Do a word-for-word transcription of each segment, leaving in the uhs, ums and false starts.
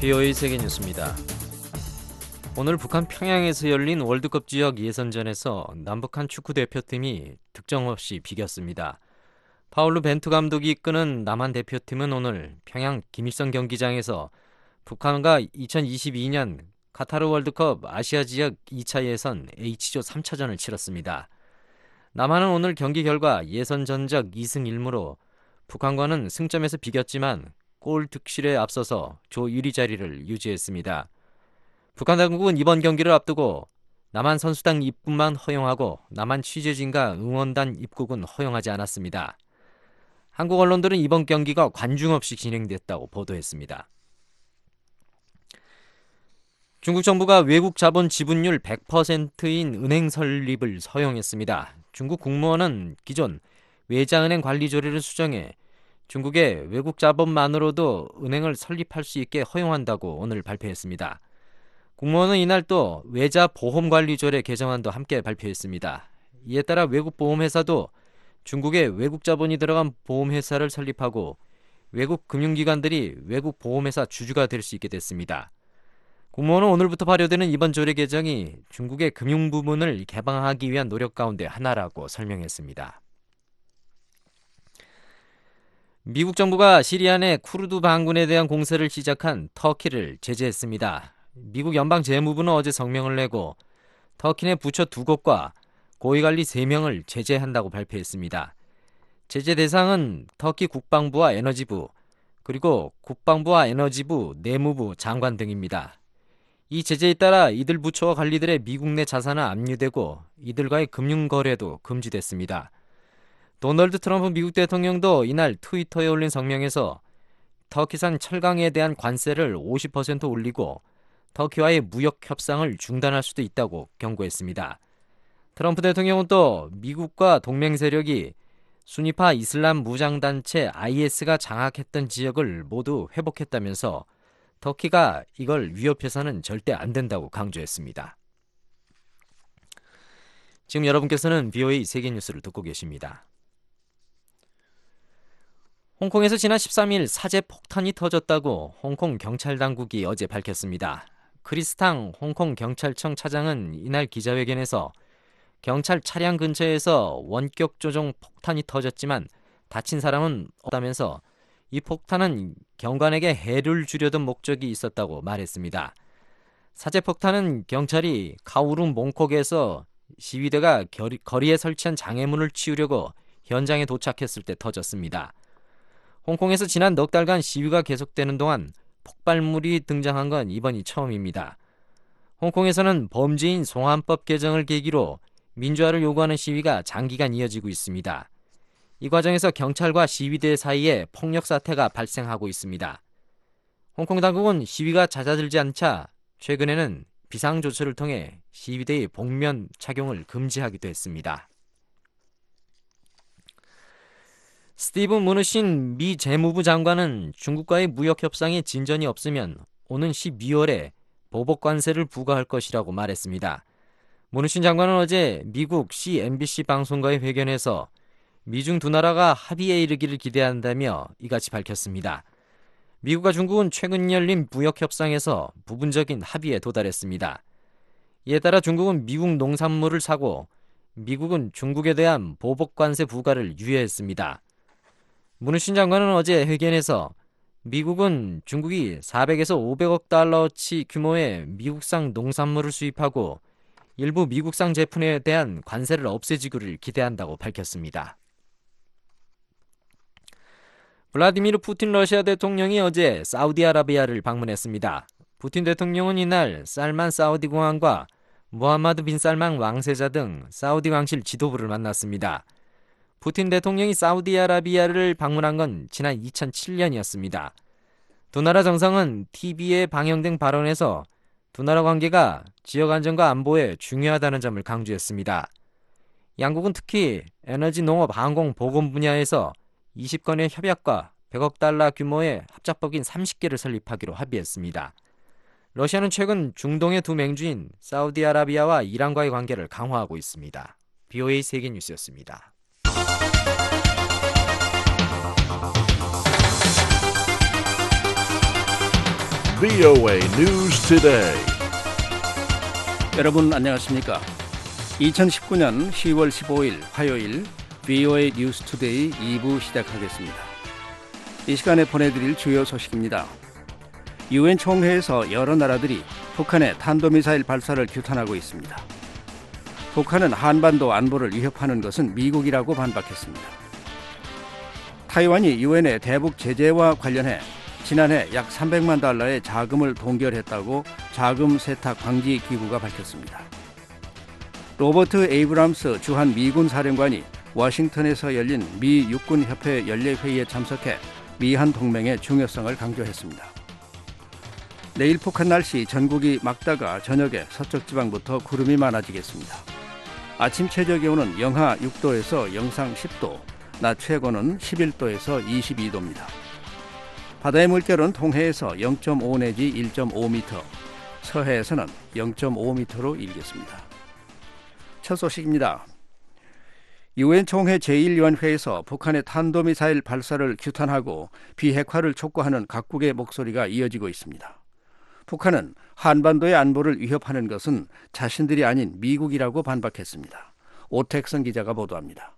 비오에이 세계뉴스입니다. 오늘 북한 평양에서 열린 월드컵 지역 예선전에서 남북한 축구대표팀이 득점 없이 비겼습니다. 파울루 벤투 감독이 이끄는 남한 대표팀은 오늘 평양 김일성 경기장에서 북한과 이천이십이 년 카타르 월드컵 아시아 지역 이 차 예선 H조 삼 차전을 치렀습니다. 남한은 오늘 경기 결과 예선 전적 이 승 일 무로 북한과는 승점에서 비겼지만 골 득실에 앞서서 조 일 위 자리를 유지했습니다. 북한 당국은 이번 경기를 앞두고 남한 선수단 입국만 허용하고 남한 취재진과 응원단 입국은 허용하지 않았습니다. 한국 언론들은 이번 경기가 관중 없이 진행됐다고 보도했습니다. 중국 정부가 외국 자본 지분율 백 퍼센트인 은행 설립을 허용했습니다. 중국 국무원은 기존 외자은행 관리 조례를 수정해 중국의 외국 자본만으로도 은행을 설립할 수 있게 허용한다고 오늘 발표했습니다. 국무원은 이날 또 외자 보험 관리 조례 개정안도 함께 발표했습니다. 이에 따라 외국 보험회사도 중국에 외국 자본이 들어간 보험회사를 설립하고 외국 금융기관들이 외국 보험회사 주주가 될 수 있게 됐습니다. 국무원은 오늘부터 발효되는 이번 조례 개정이 중국의 금융 부문을 개방하기 위한 노력 가운데 하나라고 설명했습니다. 미국 정부가 시리아 내 쿠르드 반군에 대한 공세를 시작한 터키를 제재했습니다. 미국 연방재무부는 어제 성명을 내고 터키 내 부처 두 곳과 고위관리 세 명을 제재한다고 발표했습니다. 제재 대상은 터키 국방부와 에너지부, 그리고 국방부와 에너지부, 내무부 장관 등입니다. 이 제재에 따라 이들 부처와 관리들의 미국 내 자산은 압류되고 이들과의 금융거래도 금지됐습니다. 도널드 트럼프 미국 대통령도 이날 트위터에 올린 성명에서 터키산 철강에 대한 관세를 오십 퍼센트 올리고 터키와의 무역 협상을 중단할 수도 있다고 경고했습니다. 트럼프 대통령은 또 미국과 동맹 세력이 수니파 이슬람 무장단체 아이에스가 장악했던 지역을 모두 회복했다면서 터키가 이걸 위협해서는 절대 안 된다고 강조했습니다. 지금 여러분께서는 비오에이 세계뉴스를 듣고 계십니다. 홍콩에서 지난 십삼 일 사제 폭탄이 터졌다고 홍콩 경찰 당국이 어제 밝혔습니다. 크리스탕 홍콩 경찰청 차장은 이날 기자회견에서 경찰 차량 근처에서 원격 조종 폭탄이 터졌지만 다친 사람은 없다면서 이 폭탄은 경관에게 해를 주려던 목적이 있었다고 말했습니다. 사제 폭탄은 경찰이 카오룬 몽콕에서 시위대가 거리에 설치한 장애물을 치우려고 현장에 도착했을 때 터졌습니다. 홍콩에서 지난 넉 달간 시위가 계속되는 동안 폭발물이 등장한 건 이번이 처음입니다. 홍콩에서는 범죄인 송환법 개정을 계기로 민주화를 요구하는 시위가 장기간 이어지고 있습니다. 이 과정에서 경찰과 시위대 사이에 폭력 사태가 발생하고 있습니다. 홍콩 당국은 시위가 잦아들지 않자 최근에는 비상조처를 통해 시위대의 복면 착용을 금지하기도 했습니다. 스티븐 무누신 미 재무부 장관은 중국과의 무역 협상에 진전이 없으면 오는 십이월에 보복 관세를 부과할 것이라고 말했습니다. 무누신 장관은 어제 미국 씨엔비씨 방송과의 회견에서 미중 두 나라가 합의에 이르기를 기대한다며 이같이 밝혔습니다. 미국과 중국은 최근 열린 무역 협상에서 부분적인 합의에 도달했습니다. 이에 따라 중국은 미국 농산물을 사고 미국은 중국에 대한 보복 관세 부과를 유예했습니다. 무누신 장관은 어제 회견에서 미국은 중국이 사백에서 오백억 달러치 규모의 미국산 농산물을 수입하고 일부 미국산 제품에 대한 관세를 없애지기를 기대한다고 밝혔습니다. 블라디미르 푸틴 러시아 대통령이 어제 사우디아라비아를 방문했습니다. 푸틴 대통령은 이날 살만 사우디 공왕과 무함마드 빈 살만 왕세자 등 사우디 왕실 지도부를 만났습니다. 푸틴 대통령이 사우디아라비아를 방문한 건 지난 이천칠 년이었습니다. 두 나라 정상은 티비에 방영된 발언에서 두 나라 관계가 지역 안정과 안보에 중요하다는 점을 강조했습니다. 양국은 특히 에너지, 농업, 항공, 보건 분야에서 이십 건의 협약과 백억 달러 규모의 합작법인 서른 개를 설립하기로 합의했습니다. 러시아는 최근 중동의 두 맹주인 사우디아라비아와 이란과의 관계를 강화하고 있습니다. 비오에이 세계뉴스였습니다. 브이오에이 News Today. 여러분 안녕하십니까? 이천십구 년 시월 십오일 화요일 브이오에이 뉴스 투데이 이 부 시작하겠습니다. 이 시간에 보내드릴 주요 소식입니다. 유엔 총회에서 여러 나라들이 북한의 탄도미사일 발사를 규탄하고 있습니다. 북한은 한반도 안보를 위협하는 것은 미국이라고 반박했습니다. 타이완이 유엔의 대북 제재와 관련해 지난해 약 삼백만 달러의 자금을 동결했다고 자금 세탁 방지 기구가 밝혔습니다. 로버트 에이브람스 주한 미군 사령관이 워싱턴에서 열린 미 육군협회 연례회의에 참석해 미한 동맹의 중요성을 강조했습니다. 내일 북한 날씨 전국이 맑다가 저녁에 서쪽 지방부터 구름이 많아지겠습니다. 아침 최저 기온은 영하 육 도에서 영상 십 도, 낮 최고는 십일 도에서 이십이 도입니다. 바다의 물결은 동해에서 영 점 오 내지 일 점 오 미터, 서해에서는 영 점 오 미터로 일겠습니다. 첫 소식입니다. 유엔 총회 제일 위원회에서 북한의 탄도미사일 발사를 규탄하고 비핵화를 촉구하는 각국의 목소리가 이어지고 있습니다. 북한은 한반도의 안보를 위협하는 것은 자신들이 아닌 미국이라고 반박했습니다. 오택성 기자가 보도합니다.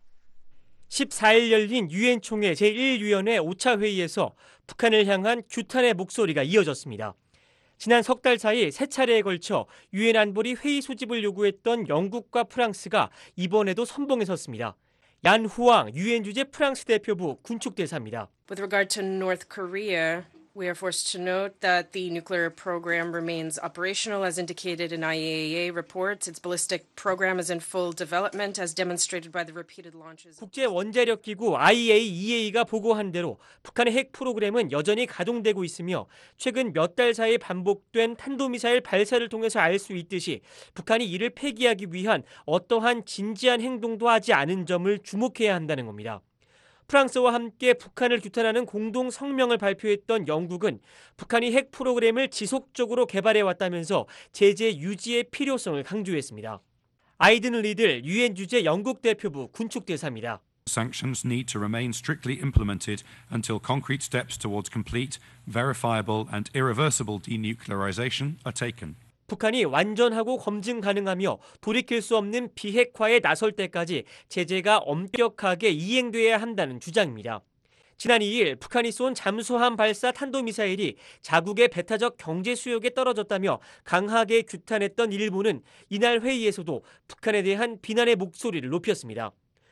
십사일 열린 유엔 총회 제일 위원회 오 차 회의에서 북한을 향한 규탄의 목소리가 이어졌습니다. 지난 석 달 사이 세 차례에 걸쳐 유엔 안보리 회의 소집을 요구했던 영국과 프랑스가 이번에도 선봉에 섰습니다. 얀 후앙 유엔 주재 프랑스 대표부 군축대사입니다. With regard to North Korea, we are forced to note that the nuclear program remains operational as indicated in I A E A reports. Its ballistic program is in full development as demonstrated by the repeated launches. 국제 원자력 기구 아이 에이 이 에이가 보고한 대로 북한의 핵 프로그램은 여전히 가동되고 있으며 최근 몇 달 사이 반복된 탄도미사일 발사를 통해서 알 수 있듯이 북한이 이를 폐기하기 위한 어떠한 진지한 행동도 하지 않은 점을 주목해야 한다는 겁니다. 프랑스와 함께 북한을 규탄하는 공동 성명을 발표했던 영국은 북한이 핵 프로그램을 지속적으로 개발해왔다면서 제재 유지의 필요성을 강조했습니다. 아이든 리들 유엔 주재 영국 대표부 군축대사입니다. Sanctions need to remain strictly implemented until concrete steps towards complete, verifiable and irreversible denuclearization are taken. 북한이 완전하고 검증 가능하며 돌이킬 수 없는 비핵화에 나설 때까지 제재가 엄격하게 이행돼야 한다는 주장입니다. 지난 이일 북한이 쏜 잠수함 발사 탄도미사일이 자국의 배타적 경제 수역에 떨어졌다며 강하게 규탄했던 일본은 이날 회의에서도 북한에 대한 비난의 목소리를 높였습니다.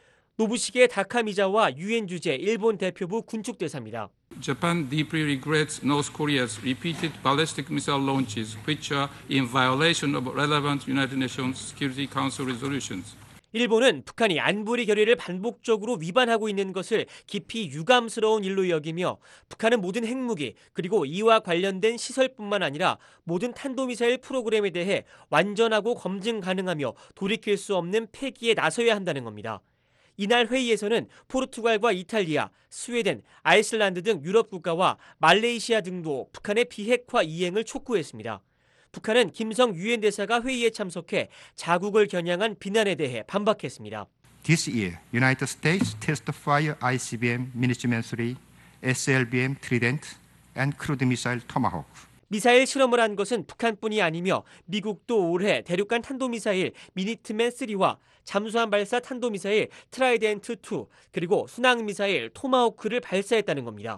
노부시게 다카미자와 유엔 주재 일본 대표부 군축대사입니다. Japan deeply regrets North Korea's repeated ballistic missile launches, which are in violation of relevant United Nations Security Council resolutions. 일본은 북한이 안보리 결의를 반복적으로 위반하고 있는 것을 깊이 유감스러운 일로 여기며 북한은 모든 핵무기 그리고 이와 관련된 시설뿐만 아니라 모든 탄도미사일 프로그램에 대해 완전하고 검증 가능하며 돌이킬 수 없는 폐기에 나서야 한다는 겁니다. 이날 회의에서는 포르투갈과 이탈리아, 스웨덴, 아이슬란드 등 유럽 국가와 말레이시아 등도 북한의 비핵화 이행을 촉구했습니다. 북한은 김성 유엔 대사가 회의에 참석해 자국을 겨냥한 비난에 대해 반박했습니다. This year, United States test fire 아이씨비엠 미니츠맨 쓰리, 에스엘비엠 Trident and crude missile Tomahawk. 미사일 실험을 한 것은 북한뿐이 아니며 미국도 올해 대륙간 탄도미사일 미니트맨 쓰리와 잠수함 발사 탄도미사일 트라이덴트 투 그리고 순항미사일 토마호크를 발사했다는 겁니다.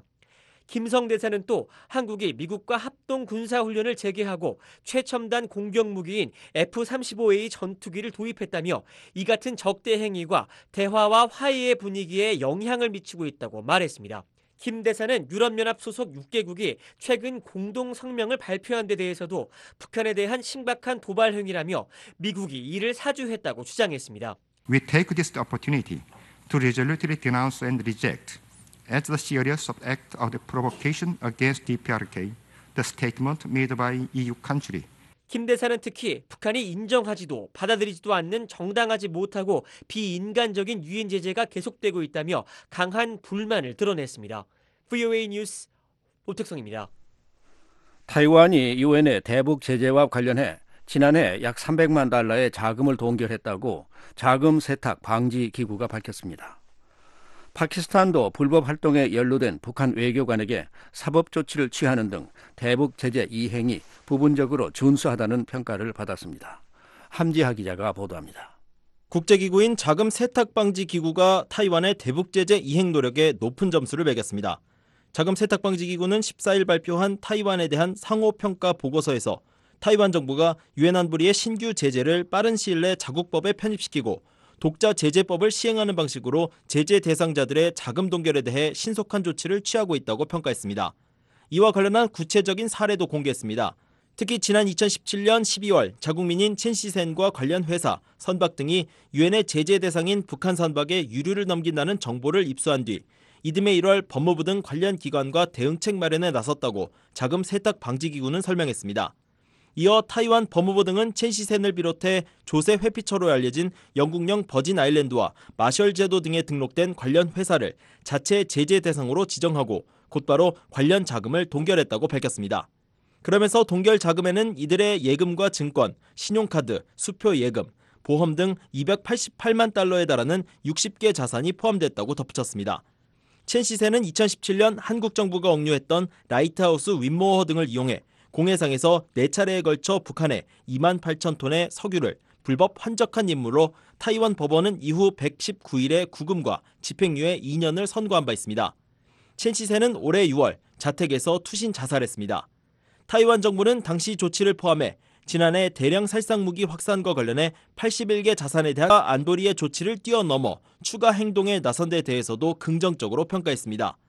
김성 대사는 또 한국이 미국과 합동 군사훈련을 재개하고 최첨단 공격무기인 에프 삼십오 에이 전투기를 도입했다며 이 같은 적대 행위가 대화와 화해의 분위기에 영향을 미치고 있다고 말했습니다. 김 대사는 유럽연합 소속 육 개국이 최근 공동 성명을 발표한 데 대해서도 북한에 대한 심각한 도발 행위라며 미국이 이를 사주했다고 주장했습니다. We take this opportunity to resolutely denounce and reject as the serious act of the provocation against 디피아르케이, the statement made by 이유 country. 김 대사는 특히 북한이 인정하지도 받아들이지도 않는 정당하지 못하고 비인간적인 유엔 제재가 계속되고 있다며 강한 불만을 드러냈습니다. 브이오에이 뉴스 오택성입니다. 타이완이 유엔의 대북 제재와 관련해 지난해 약 삼백만 달러의 자금을 동결했다고 자금 세탁 방지 기구가 밝혔습니다. 파키스탄도 불법 활동에 연루된 북한 외교관에게 사법 조치를 취하는 등 대북 제재 이행이 부분적으로 준수하다는 평가를 받았습니다. 함지하 기자가 보도합니다. 국제기구인 자금 세탁 방지 기구가 타이완의 대북 제재 이행 노력에 높은 점수를 매겼습니다. 자금 세탁 방지 기구는 십사일 발표한 타이완에 대한 상호 평가 보고서에서 타이완 정부가 유엔 안보리의 신규 제재를 빠른 시일 내 자국법에 편입시키고 독자 제재법을 시행하는 방식으로 제재 대상자들의 자금 동결에 대해 신속한 조치를 취하고 있다고 평가했습니다. 이와 관련한 구체적인 사례도 공개했습니다. 특히 지난 이천십칠년 십이월 자국민인 첸시센과 관련 회사, 선박 등이 유엔의 제재 대상인 북한 선박에 유류를 넘긴다는 정보를 입수한 뒤 이듬해 일월 법무부 등 관련 기관과 대응책 마련에 나섰다고 자금 세탁 방지 기구는 설명했습니다. 이어 타이완 법무부 등은 첸시센을 비롯해 조세 회피처로 알려진 영국령 버진 아일랜드와 마셜 제도 등에 등록된 관련 회사를 자체 제재 대상으로 지정하고 곧바로 관련 자금을 동결했다고 밝혔습니다. 그러면서 동결 자금에는 이들의 예금과 증권, 신용카드, 수표 예금, 보험 등 이백팔십팔만 달러에 달하는 육십 개 자산이 포함됐다고 덧붙였습니다. 첸시센은 이천십칠년 한국 정부가 억류했던 라이트하우스 윈모어 등을 이용해 공해상에서 네 차례에 걸쳐 북한에 이만 팔천 톤의 석유를 불법 환적한 임무로 타이완 법원은 이후 백십구일의 구금과 집행유예 이 년을 선고한 바 있습니다. 첸시센은 올해 유월 자택에서 투신 자살했습니다. 타이완 정부는 당시 조치를 포함해 지난해 대량 살상무기 확산과 관련해 팔십일 개 자산에 대한 안보리의 조치를 뛰어넘어 추가 행동에 나선 데 대해서도 긍정적으로 평가했습니다.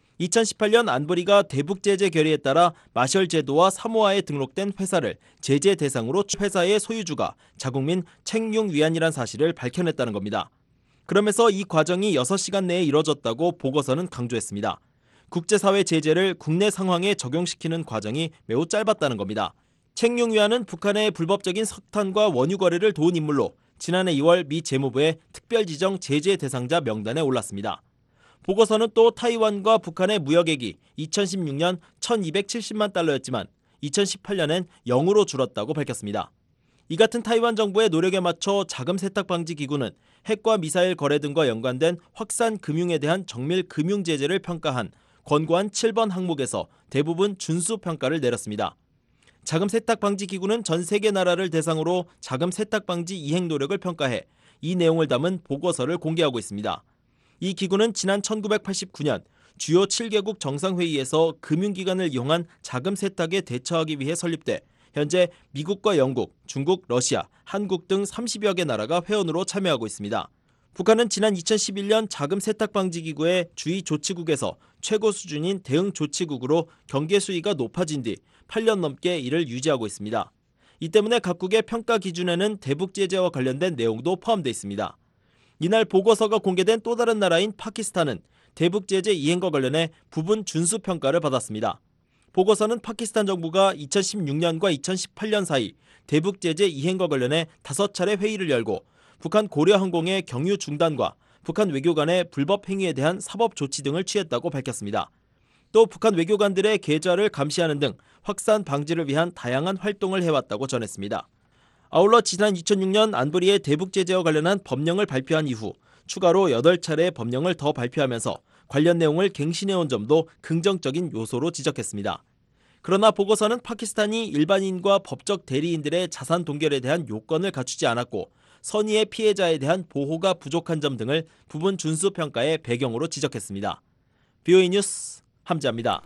이천십팔년 안보리가 대북 제재 결의에 따라 마셜 제도와 사모아에 등록된 회사를 제재 대상으로 회사의 소유주가 자국민 챙융 위안이란 사실을 밝혀냈다는 겁니다. 그러면서 이 과정이 여섯 시간 내에 이뤄졌다고 보고서는 강조했습니다. 국제사회 제재를 국내 상황에 적용시키는 과정이 매우 짧았다는 겁니다. 챙융 위안은 북한의 불법적인 석탄과 원유 거래를 도운 인물로 지난해 이월 미 재무부의 특별지정 제재 대상자 명단에 올랐습니다. 보고서는 또 타이완과 북한의 무역액이 이천십육년 천이백칠십만 달러였지만 이천십팔년엔 영으로 줄었다고 밝혔습니다. 이 같은 타이완 정부의 노력에 맞춰 자금 세탁 방지 기구는 핵과 미사일 거래 등과 연관된 확산 금융에 대한 정밀 금융 제재를 평가한 권고안 칠 번 항목에서 대부분 준수 평가를 내렸습니다. 자금 세탁 방지 기구는 전 세계 나라를 대상으로 자금 세탁 방지 이행 노력을 평가해 이 내용을 담은 보고서를 공개하고 있습니다. 이 기구는 지난 천구백팔십구년 주요 칠 개국 정상회의에서 금융기관을 이용한 자금 세탁에 대처하기 위해 설립돼 현재 미국과 영국, 중국, 러시아, 한국 등 삼십여 개 나라가 회원으로 참여하고 있습니다. 북한은 지난 이천십일년 자금 세탁 방지 기구의 주의 조치국에서 최고 수준인 대응 조치국으로 경계 수위가 높아진 뒤 팔 년 넘게 이를 유지하고 있습니다. 이 때문에 각국의 평가 기준에는 대북 제재와 관련된 내용도 포함되어 있습니다. 이날 보고서가 공개된 또 다른 나라인 파키스탄은 대북 제재 이행과 관련해 부분 준수 평가를 받았습니다. 보고서는 파키스탄 정부가 이천십육년과 이천십팔년 사이 대북 제재 이행과 관련해 다섯 차례 회의를 열고 북한 고려항공의 경유 중단과 북한 외교관의 불법 행위에 대한 사법 조치 등을 취했다고 밝혔습니다. 또 북한 외교관들의 계좌를 감시하는 등 확산 방지를 위한 다양한 활동을 해왔다고 전했습니다. 아울러 지난 이천육년 안보리의 대북 제재와 관련한 법령을 발표한 이후 추가로 여덟 차례 법령을 더 발표하면서 관련 내용을 갱신해온 점도 긍정적인 요소로 지적했습니다. 그러나 보고서는 파키스탄이 일반인과 법적 대리인들의 자산 동결에 대한 요건을 갖추지 않았고 선의의 피해자에 대한 보호가 부족한 점 등을 부분 준수 평가의 배경으로 지적했습니다. 비오이 뉴스 함지아입니다.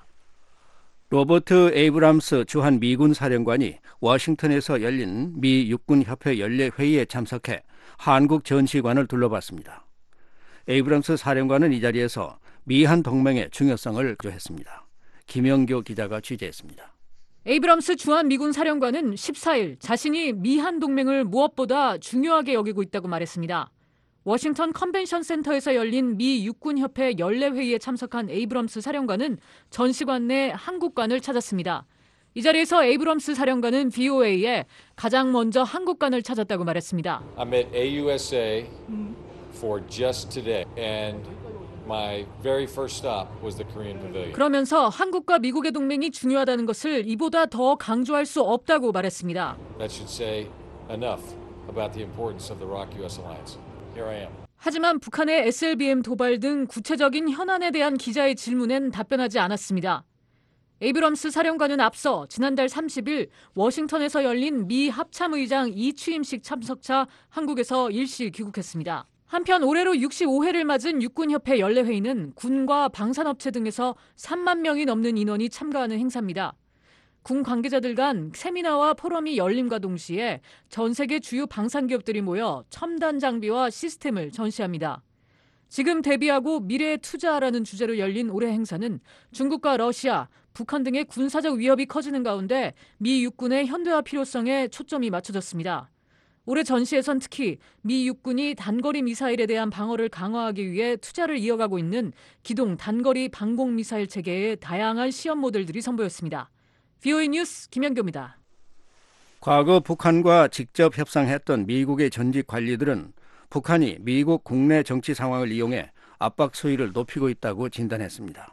로버트 에이브람스 주한 미군 사령관이 워싱턴에서 열린 미 육군협회 연례 회의에 참석해 한국 전시관을 둘러봤습니다. 에이브람스 사령관은 이 자리에서 미한 동맹의 중요성을 강조했습니다. 김영교 기자가 취재했습니다. 에이브람스 주한 미군 사령관은 십사일 자신이 미한 동맹을 무엇보다 중요하게 여기고 있다고 말했습니다. 워싱턴 컨벤션 센터에서 열린 미 육군협회 연례 회의에 참석한 에이브럼스 사령관은 전시관 내 한국관을 찾았습니다. 이 자리에서 에이브럼스 사령관은 브이오에이에 가장 먼저 한국관을 찾았다고 말했습니다. I'm at 에이유에스에이 for just today and my very first stop was the Korean Pavilion. 그러면서 한국과 미국의 동맹이 중요하다는 것을 이보다 더 강조할 수 없다고 말했습니다. That should say enough about the importance of the R O C-유 에스 alliance. Here I am. 하지만 북한의 에스엘비엠 도발 등 구체적인 현안에 대한 기자의 질문엔 답변하지 않았습니다. 에이브럼스 사령관은 앞서 지난달 삼십 일 워싱턴에서 열린 미 합참의장 이 취임식 참석차 한국에서 일시 귀국했습니다. 한편 올해로 육십오 회를 맞은 육군협회 연례회의는 군과 방산업체 등에서 삼만 명이 넘는 인원이 참가하는 행사입니다. 군 관계자들 간 세미나와 포럼이 열림과 동시에 전 세계 주요 방산기업들이 모여 첨단 장비와 시스템을 전시합니다. 지금 대비하고 미래에 투자하라는 주제로 열린 올해 행사는 중국과 러시아, 북한 등의 군사적 위협이 커지는 가운데 미 육군의 현대화 필요성에 초점이 맞춰졌습니다. 올해 전시에선 특히 미 육군이 단거리 미사일에 대한 방어를 강화하기 위해 투자를 이어가고 있는 기동 단거리 방공 미사일 체계의 다양한 시험 모델들이 선보였습니다. 브이오에이 뉴스 김연교입니다. 과거 북한과 직접 협상했던 미국의 전직 관리들은 북한이 미국 국내 정치 상황을 이용해 압박 수위를 높이고 있다고 진단했습니다.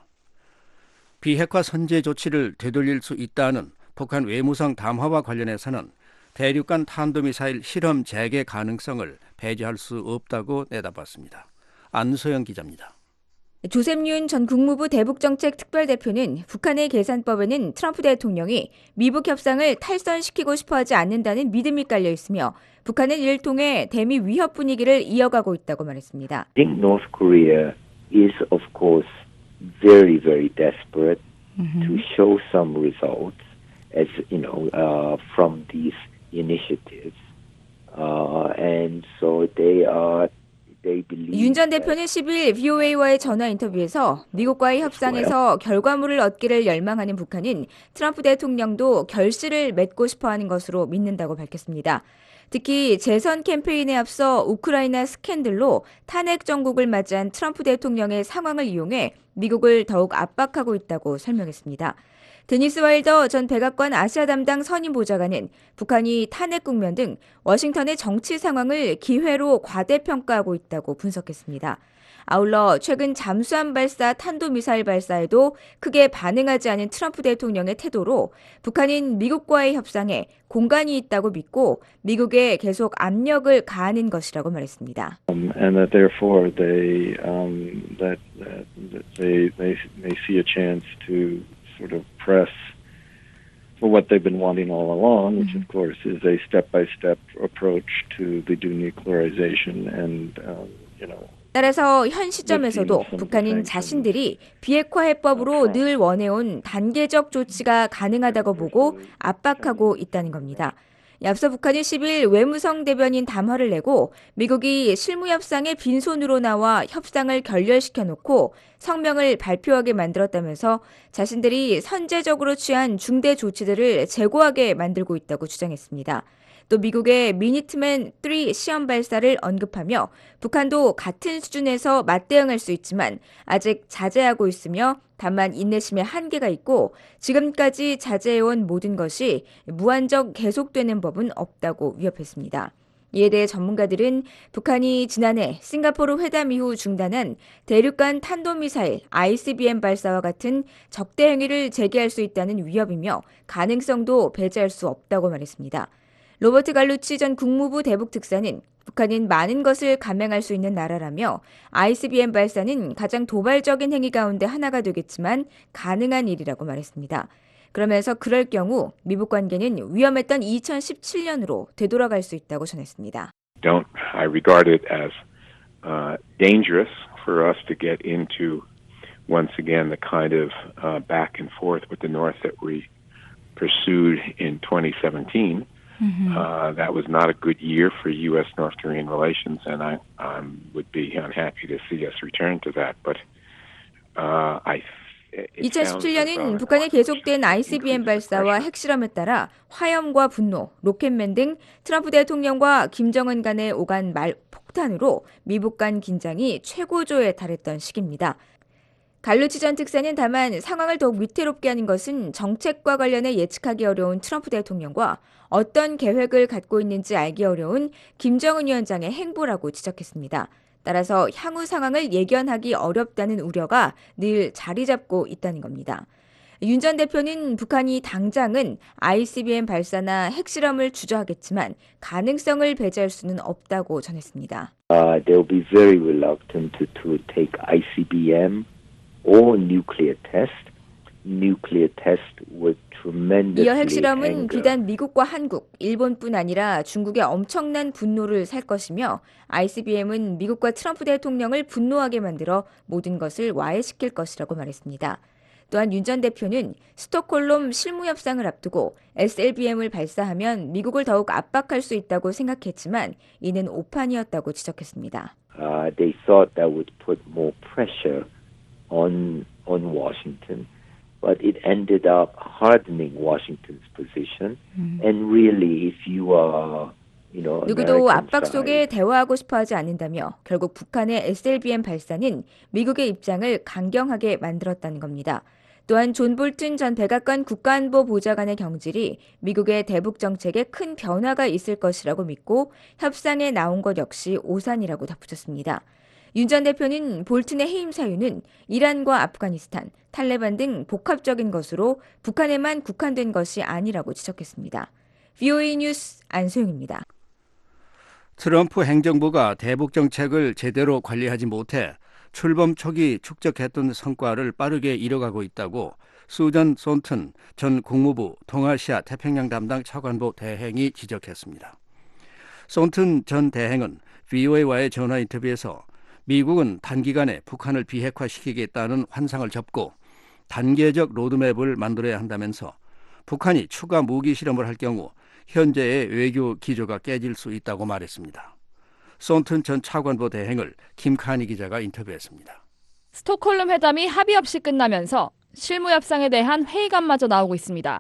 비핵화 선제 조치를 되돌릴 수 있다는 북한 외무성 담화와 관련해서는 대륙간 탄도미사일 실험 재개 가능성을 배제할 수 없다고 내다봤습니다. 안소영 기자입니다. 조셉 윤 전 국무부 대북정책특별대표는 북한의 계산법에는 트럼프 대통령이 미북 협상을 탈선시키고 싶어하지 않는다는 믿음이 깔려 있으며 북한은 이를 통해 대미 위협 분위기를 이어가고 있다고 말했습니다. I think North Korea is of course very very desperate mm-hmm. to show some results as you know uh, from these initiatives, uh, and so they are. 윤 전 대표는 십 일 브이오에이와의 전화 인터뷰에서 미국과의 협상에서 결과물을 얻기를 열망하는 북한은 트럼프 대통령도 결실을 맺고 싶어하는 것으로 믿는다고 밝혔습니다. 특히 재선 캠페인에 앞서 우크라이나 스캔들로 탄핵 정국을 맞이한 트럼프 대통령의 상황을 이용해 미국을 더욱 압박하고 있다고 설명했습니다. 데니스 와일더 전 백악관 아시아 담당 선임 보좌관은 북한이 탄핵 국면 등 워싱턴의 정치 상황을 기회로 과대평가하고 있다고 분석했습니다. 아울러 최근 잠수함 발사 탄도미사일 발사에도 크게 반응하지 않은 트럼프 대통령의 태도로 북한인 미국과의 협상에 공간이 있다고 믿고 미국에 계속 압력을 가하는 것이라고 말했습니다. Um, and that therefore they um, that, that they they they see a chance to sort of press for what they've been wanting all along, which of course is a step-by-step approach to the denuclearization and um, you know. 따라서 현 시점에서도 북한은 자신들이 비핵화 해법으로 늘 원해온 단계적 조치가 가능하다고 보고 압박하고 있다는 겁니다. 앞서 북한이 십 일 외무성 대변인 담화를 내고 미국이 실무협상에 빈손으로 나와 협상을 결렬시켜놓고 성명을 발표하게 만들었다면서 자신들이 선제적으로 취한 중대 조치들을 재고하게 만들고 있다고 주장했습니다. 또 미국의 미니트맨 삼 시험 발사를 언급하며 북한도 같은 수준에서 맞대응할 수 있지만 아직 자제하고 있으며 다만 인내심에 한계가 있고 지금까지 자제해온 모든 것이 무한정 계속되는 법은 없다고 위협했습니다. 이에 대해 전문가들은 북한이 지난해 싱가포르 회담 이후 중단한 대륙간 탄도미사일 아이씨비엠 발사와 같은 적대 행위를 재개할 수 있다는 위협이며 가능성도 배제할 수 없다고 말했습니다. 로버트 갈루치 전 국무부 대북특사는 북한은 많은 것을 감행할 수 있는 나라라며 아이씨비엠 발사는 가장 도발적인 행위 가운데 하나가 되겠지만 가능한 일이라고 말했습니다. 그러면서 그럴 경우 미북 관계는 위험했던 이천십칠 년으로 되돌아갈 수 있다고 전했습니다. Don't I regard it as uh, dangerous for us to get into once again the kind of uh, back and forth with the North that we pursued in twenty seventeen. Mm-hmm. Uh, that was not a good year for U S-North Korean relations, and I um, would be unhappy to see us return to that. But uh, I. 이천십칠 년은 북한의 계속된 아이씨비엠 발사와 핵실험에 따라 화염과 분노, 로켓맨 등 트럼프 대통령과 김정은 간의 오간 말 폭탄으로 미북 간 긴장이 최고조에 달했던 시기입니다. 갈루치 전 특사는 다만 상황을 더욱 위태롭게 하는 것은 정책과 관련해 예측하기 어려운 트럼프 대통령과 어떤 계획을 갖고 있는지 알기 어려운 김정은 위원장의 행보라고 지적했습니다. 따라서 향후 상황을 예견하기 어렵다는 우려가 늘 자리 잡고 있다는 겁니다. 윤 전 대표는 북한이 당장은 아이씨비엠 발사나 핵실험을 주저하겠지만 가능성을 배제할 수는 없다고 전했습니다. Uh, they'll be very reluctant to, to take 아이씨비엠 or nuclear test. Nuclear test would tremendously 이어 핵실험은 anger. 비단 미국과 한국, 일본뿐 아니라 중국의 엄청난 분노를 살 것이며 아이씨비엠은 미국과 트럼프 대통령을 분노하게 만들어 모든 것을 와해시킬 것이라고 말했습니다. 또한 윤 전 대표는 스톡홀름 실무협상을 앞두고 에스엘비엠을 발사하면 미국을 더욱 압박할 수 있다고 생각했지만 이는 오판이었다고 지적했습니다. Uh, they thought that would put more pressure on on Washington, but it ended up hardening Washington's position. Mm. And really, if you are 누구도 압박 속에 대화하고 싶어하지 않는다며 결국 북한의 에스엘비엠 발사는 미국의 입장을 강경하게 만들었다는 겁니다. 또한 존 볼튼 전 백악관 국가안보 보좌관의 경질이 미국의 대북 정책에 큰 변화가 있을 것이라고 믿고 협상에 나온 것 역시 오산이라고 덧붙였습니다. 윤 전 대표는 볼튼의 해임 사유는 이란과 아프가니스탄, 탈레반 등 복합적인 것으로 북한에만 국한된 것이 아니라고 지적했습니다. 브이오에이 뉴스 안소영입니다. 트럼프 행정부가 대북 정책을 제대로 관리하지 못해 출범 초기 축적했던 성과를 빠르게 잃어가고 있다고 수전 손튼 전 국무부 동아시아 태평양 담당 차관보 대행이 지적했습니다. 손튼 전 대행은 브이오에이와의 전화 인터뷰에서 미국은 단기간에 북한을 비핵화시키겠다는 환상을 접고 단계적 로드맵을 만들어야 한다면서 북한이 추가 무기 실험을 할 경우 현재의 외교 기조가 깨질 수 있다고 말했습니다. 손튼 전 차관보 대행을 김카니 기자가 인터뷰했습니다. 스톡홀름 회담이 합의 없이 끝나면서 실무 협상에 대한 회의감마저 나오고 있습니다.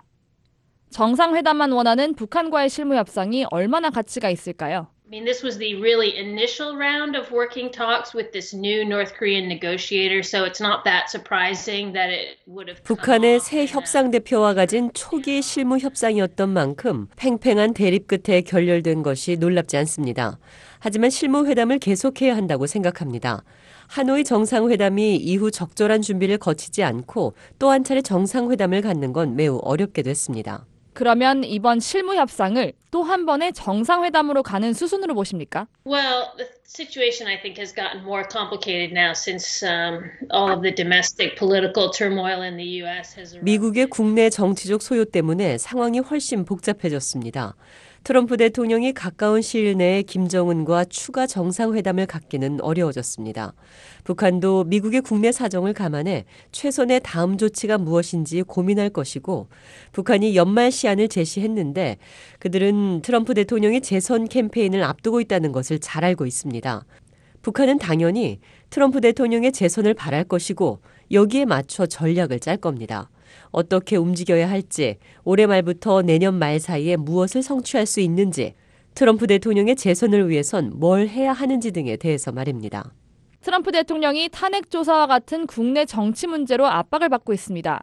정상회담만 원하는 북한과의 실무 협상이 얼마나 가치가 있을까요? I mean, this was the really initial round of working talks with this new North Korean negotiator, so it's not that surprising that it would have. 북한의 새 협상 대표와 가진 초기 실무 협상이었던 만큼 팽팽한 대립 끝에 결렬된 것이 놀랍지 않습니다. 하지만 실무 회담을 계속해야 한다고 생각합니다. 하노이 정상회담이 이후 적절한 준비를 거치지 않고 또 한 차례 정상회담을 갖는 건 매우 어렵게 됐습니다. 그러면 이번 실무 협상을 또 한 번의 정상회담으로 가는 수순으로 보십니까? Well, the situation I think has gotten more complicated now since um, all of the domestic political turmoil in the U S has. 미국의 국내 정치적 소요 때문에 상황이 훨씬 복잡해졌습니다. 트럼프 대통령이 가까운 시일 내에 김정은과 추가 정상회담을 갖기는 어려워졌습니다. 북한도 미국의 국내 사정을 감안해 최선의 다음 조치가 무엇인지 고민할 것이고 북한이 연말 시한을 제시했는데 그들은 트럼프 대통령이 재선 캠페인을 앞두고 있다는 것을 잘 알고 있습니다. 북한은 당연히 트럼프 대통령의 재선을 바랄 것이고 여기에 맞춰 전략을 짤 겁니다. 어떻게 움직여야 할지, 올해 말부터 내년 말 사이에 무엇을 성취할 수 있는지, 트럼프 대통령의 재선을 위해선 뭘 해야 하는지 등에 대해서 말입니다. 트럼프 대통령이 탄핵 조사와 같은 국내 정치 문제로 압박을 받고 있습니다.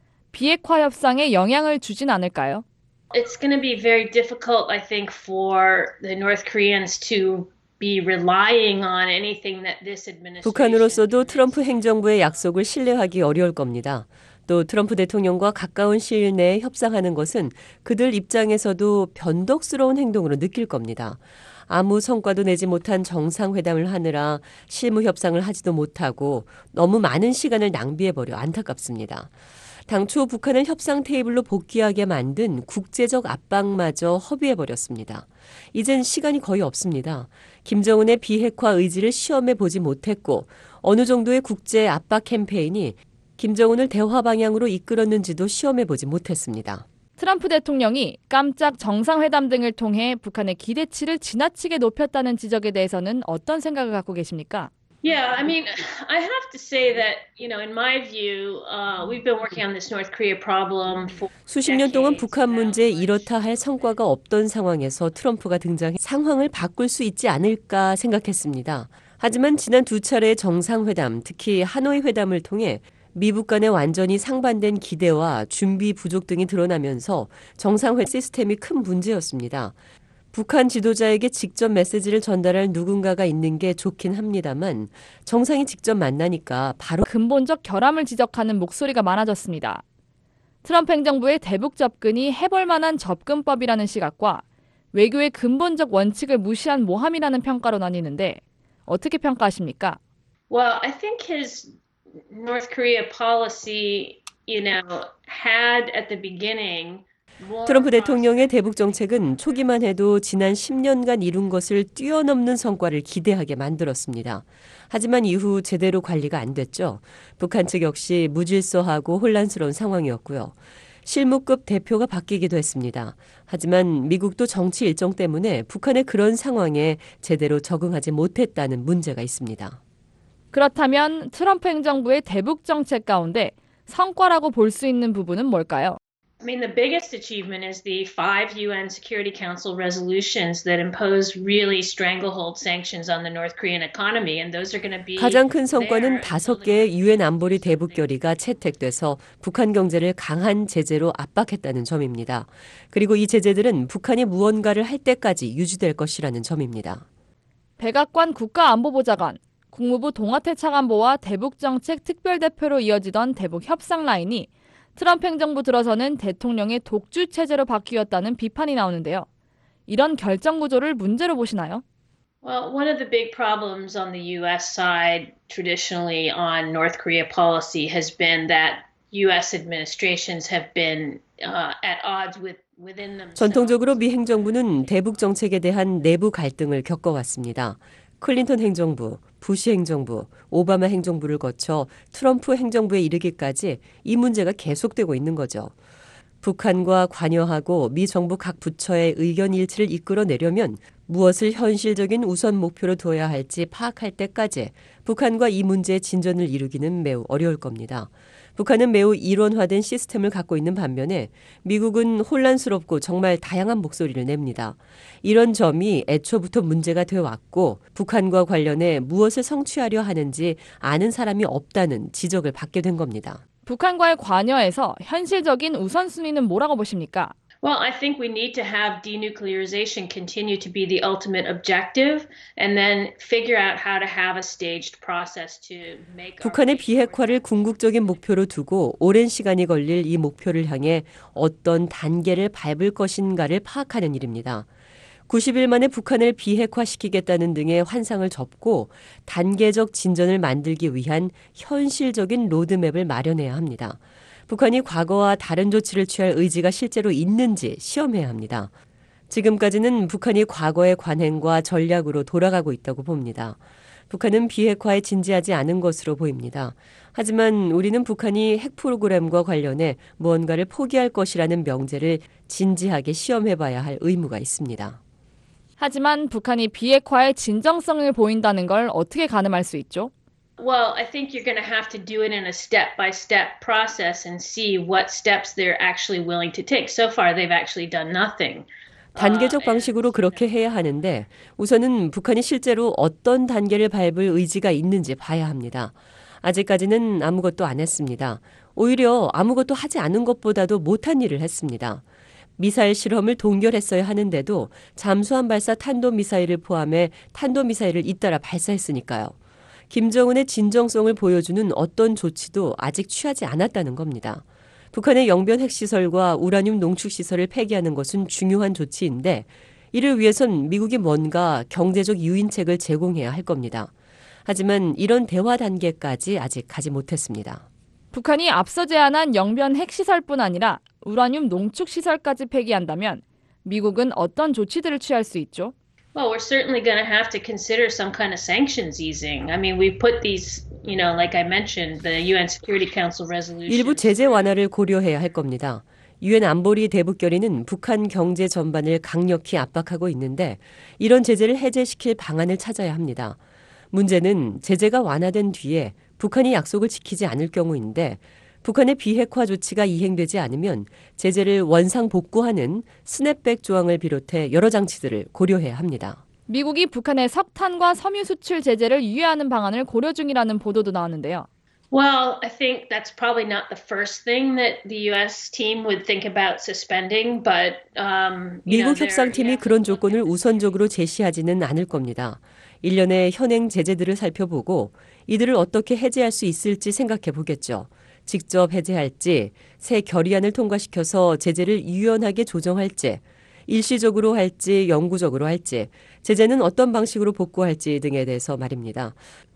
비핵화 협상에 영향을 주진 않을까요? It's going to be very difficult, I think, for the North Koreans to be relying on anything that this administration. 북한으로서도 트럼프 행정부의 약속을 신뢰하기 어려울 겁니다. 또 트럼프 대통령과 가까운 시일 내에 협상하는 것은 그들 입장에서도 변덕스러운 행동으로 느낄 겁니다. 아무 성과도 내지 못한 정상회담을 하느라 실무 협상을 하지도 못하고 너무 많은 시간을 낭비해버려 안타깝습니다. 당초 북한을 협상 테이블로 복귀하게 만든 국제적 압박마저 허비해버렸습니다. 이젠 시간이 거의 없습니다. 김정은의 비핵화 의지를 시험해보지 못했고 어느 정도의 국제 압박 캠페인이 김정은을 대화 방향으로 이끌었는지도 시험해보지 못했습니다. 트럼프 대통령이 깜짝 정상회담 등을 통해 북한의 기대치를 지나치게 높였다는 지적에 대해서는 어떤 생각을 갖고 계십니까? Yeah, I mean, I have to say that, you know, in my view, uh, we've been working on this North Korea problem for 수십 년 동안 북한 문제에 이렇다 할 성과가 없던 상황에서 트럼프가 등장해 상황을 바꿀 수 있지 않을까 생각했습니다. 하지만 지난 두 차례의 정상회담, 특히 하노이 회담을 통해 미북 간의 완전히 상반된 기대와 준비 부족 등이 드러나면서 정상회 시스템이 큰 문제였습니다. 북한 지도자에게 직접 메시지를 전달할 누군가가 있는 게 좋긴 합니다만 정상이 직접 만나니까 바로 근본적 결함을 지적하는 목소리가 많아졌습니다. 트럼프 행정부의 대북 접근이 해볼 만한 접근법이라는 시각과 외교의 근본적 원칙을 무시한 모함이라는 평가로 나뉘는데 어떻게 평가하십니까? Well, I think his North Korea policy, you know, had at the beginning 트럼프 대통령의 대북 정책은 초기만 해도 지난 십 년간 이룬 것을 뛰어넘는 성과를 기대하게 만들었습니다. 하지만 이후 제대로 관리가 안 됐죠. 북한 측 역시 무질서하고 혼란스러운 상황이었고요. 실무급 대표가 바뀌기도 했습니다. 하지만 미국도 정치 일정 때문에 북한의 그런 상황에 제대로 적응하지 못했다는 문제가 있습니다. 그렇다면 트럼프 행정부의 대북 정책 가운데 성과라고 볼 수 있는 부분은 뭘까요? I mean, the biggest achievement is the five U N Security Council resolutions that impose really stranglehold sanctions on the North Korean economy, and those are going to be 가장 큰 성과는 다섯 개의 유엔 안보리 대북 결의가 채택돼서 북한 경제를 강한 제재로 압박했다는 점입니다. 그리고 이 제재들은 북한이 무언가를 할 때까지 유지될 것이라는 점입니다. 백악관 국가안보보좌관, 국무부 동아태 차관보와 대북정책 특별대표로 이어지던 대북 협상 라인이 트럼프 행정부 들어서는 대통령의 독주 체제로 바뀌었다는 비판이 나오는데요. 이런 결정 구조를 문제로 보시나요? Well, one of the big problems on the U S side traditionally on North Korea policy has been that U S administrations have been uh, at odds with within themselves. 전통적으로 미 행정부는 대북 정책에 대한 내부 갈등을 겪어왔습니다. 클린턴 행정부, 부시 행정부, 오바마 행정부를 거쳐 트럼프 행정부에 이르기까지 이 문제가 계속되고 있는 거죠. 북한과 관여하고 미 정부 각 부처의 의견 일치를 이끌어내려면 무엇을 현실적인 우선 목표로 둬야 할지 파악할 때까지 북한과 이 문제의 진전을 이루기는 매우 어려울 겁니다. 북한은 매우 일원화된 시스템을 갖고 있는 반면에 미국은 혼란스럽고 정말 다양한 목소리를 냅니다. 이런 점이 애초부터 문제가 되어 왔고 북한과 관련해 무엇을 성취하려 하는지 아는 사람이 없다는 지적을 받게 된 겁니다. 북한과의 관여에서 현실적인 우선순위는 뭐라고 보십니까? Well, I think we need to have denuclearization continue to be the ultimate objective and then figure out how to have a staged process to make 북한의 비핵화를 궁극적인 목표로 두고 오랜 시간이 걸릴 이 목표를 향해 어떤 단계를 밟을 것인가를 파악하는 일입니다. 구십 일 만에 북한을 비핵화시키겠다는 등의 환상을 접고 단계적 진전을 만들기 위한 현실적인 로드맵을 마련해야 합니다. 북한이 과거와 다른 조치를 취할 의지가 실제로 있는지 시험해야 합니다. 지금까지는 북한이 과거의 관행과 전략으로 돌아가고 있다고 봅니다. 북한은 비핵화에 진지하지 않은 것으로 보입니다. 하지만 우리는 북한이 핵 프로그램과 관련해 무언가를 포기할 것이라는 명제를 진지하게 시험해봐야 할 의무가 있습니다. 하지만 북한이 비핵화의 진정성을 보인다는 걸 어떻게 가늠할 수 있죠? Well, I think you're going to have to do it in a step-by-step process and see what steps they're actually willing to take. So far, they've actually done nothing. 단계적 방식으로 그렇게 해야 하는데 우선은 북한이 실제로 어떤 단계를 밟을 의지가 있는지 봐야 합니다. 아직까지는 아무것도 안 했습니다. 오히려 아무것도 하지 않은 것보다도 못한 일을 했습니다. 미사일 실험을 동결했어야 하는데도 잠수함 발사 탄도미사일을 포함해 탄도미사일을 잇따라 발사했으니까요. 김정은의 진정성을 보여주는 어떤 조치도 아직 취하지 않았다는 겁니다. 북한의 영변 핵시설과 우라늄 농축시설을 폐기하는 것은 중요한 조치인데 이를 위해선 미국이 뭔가 경제적 유인책을 제공해야 할 겁니다. 하지만 이런 대화 단계까지 아직 가지 못했습니다. 북한이 앞서 제안한 영변 핵시설뿐 아니라 우라늄 농축시설까지 폐기한다면 미국은 어떤 조치들을 취할 수 있죠? Well, we're certainly going to have to consider some kind of sanctions easing. I mean, we put these, you know, like I mentioned, the U N Security Council resolutions. 일부 제재 완화를 고려해야 할 겁니다. 유엔 안보리 대북 결의는 북한 경제 전반을 강력히 압박하고 있는데 이런 제재를 해제시킬 방안을 찾아야 합니다. 문제는 제재가 완화된 뒤에 북한이 약속을 지키지 않을 경우인데 북한의 비핵화 조치가 이행되지 않으면 제재를 원상복구하는 스냅백 조항을 비롯해 여러 장치들을 고려해야 합니다. 미국이 북한의 석탄과 섬유 수출 제재를 유예하는 방안을 고려 중이라는 보도도 나왔는데요. Well, I think that's probably not the first thing that the U S team would think about suspending, but um, you know, 미국 협상팀이 그런 조건을 우선적으로 제시하지는 않을 겁니다. 일련의 현행 제재들을 살펴보고 이들을 어떻게 해제할 수 있을지 생각해 보겠죠. 직접 해제할지, 새 결의안을 통과시켜서 제재를 유연하게 조정할지, 일시적으로 할지 영구적으로 할지, 제재는 어떤 방식으로 복구할지 등에 대해서 말입니다.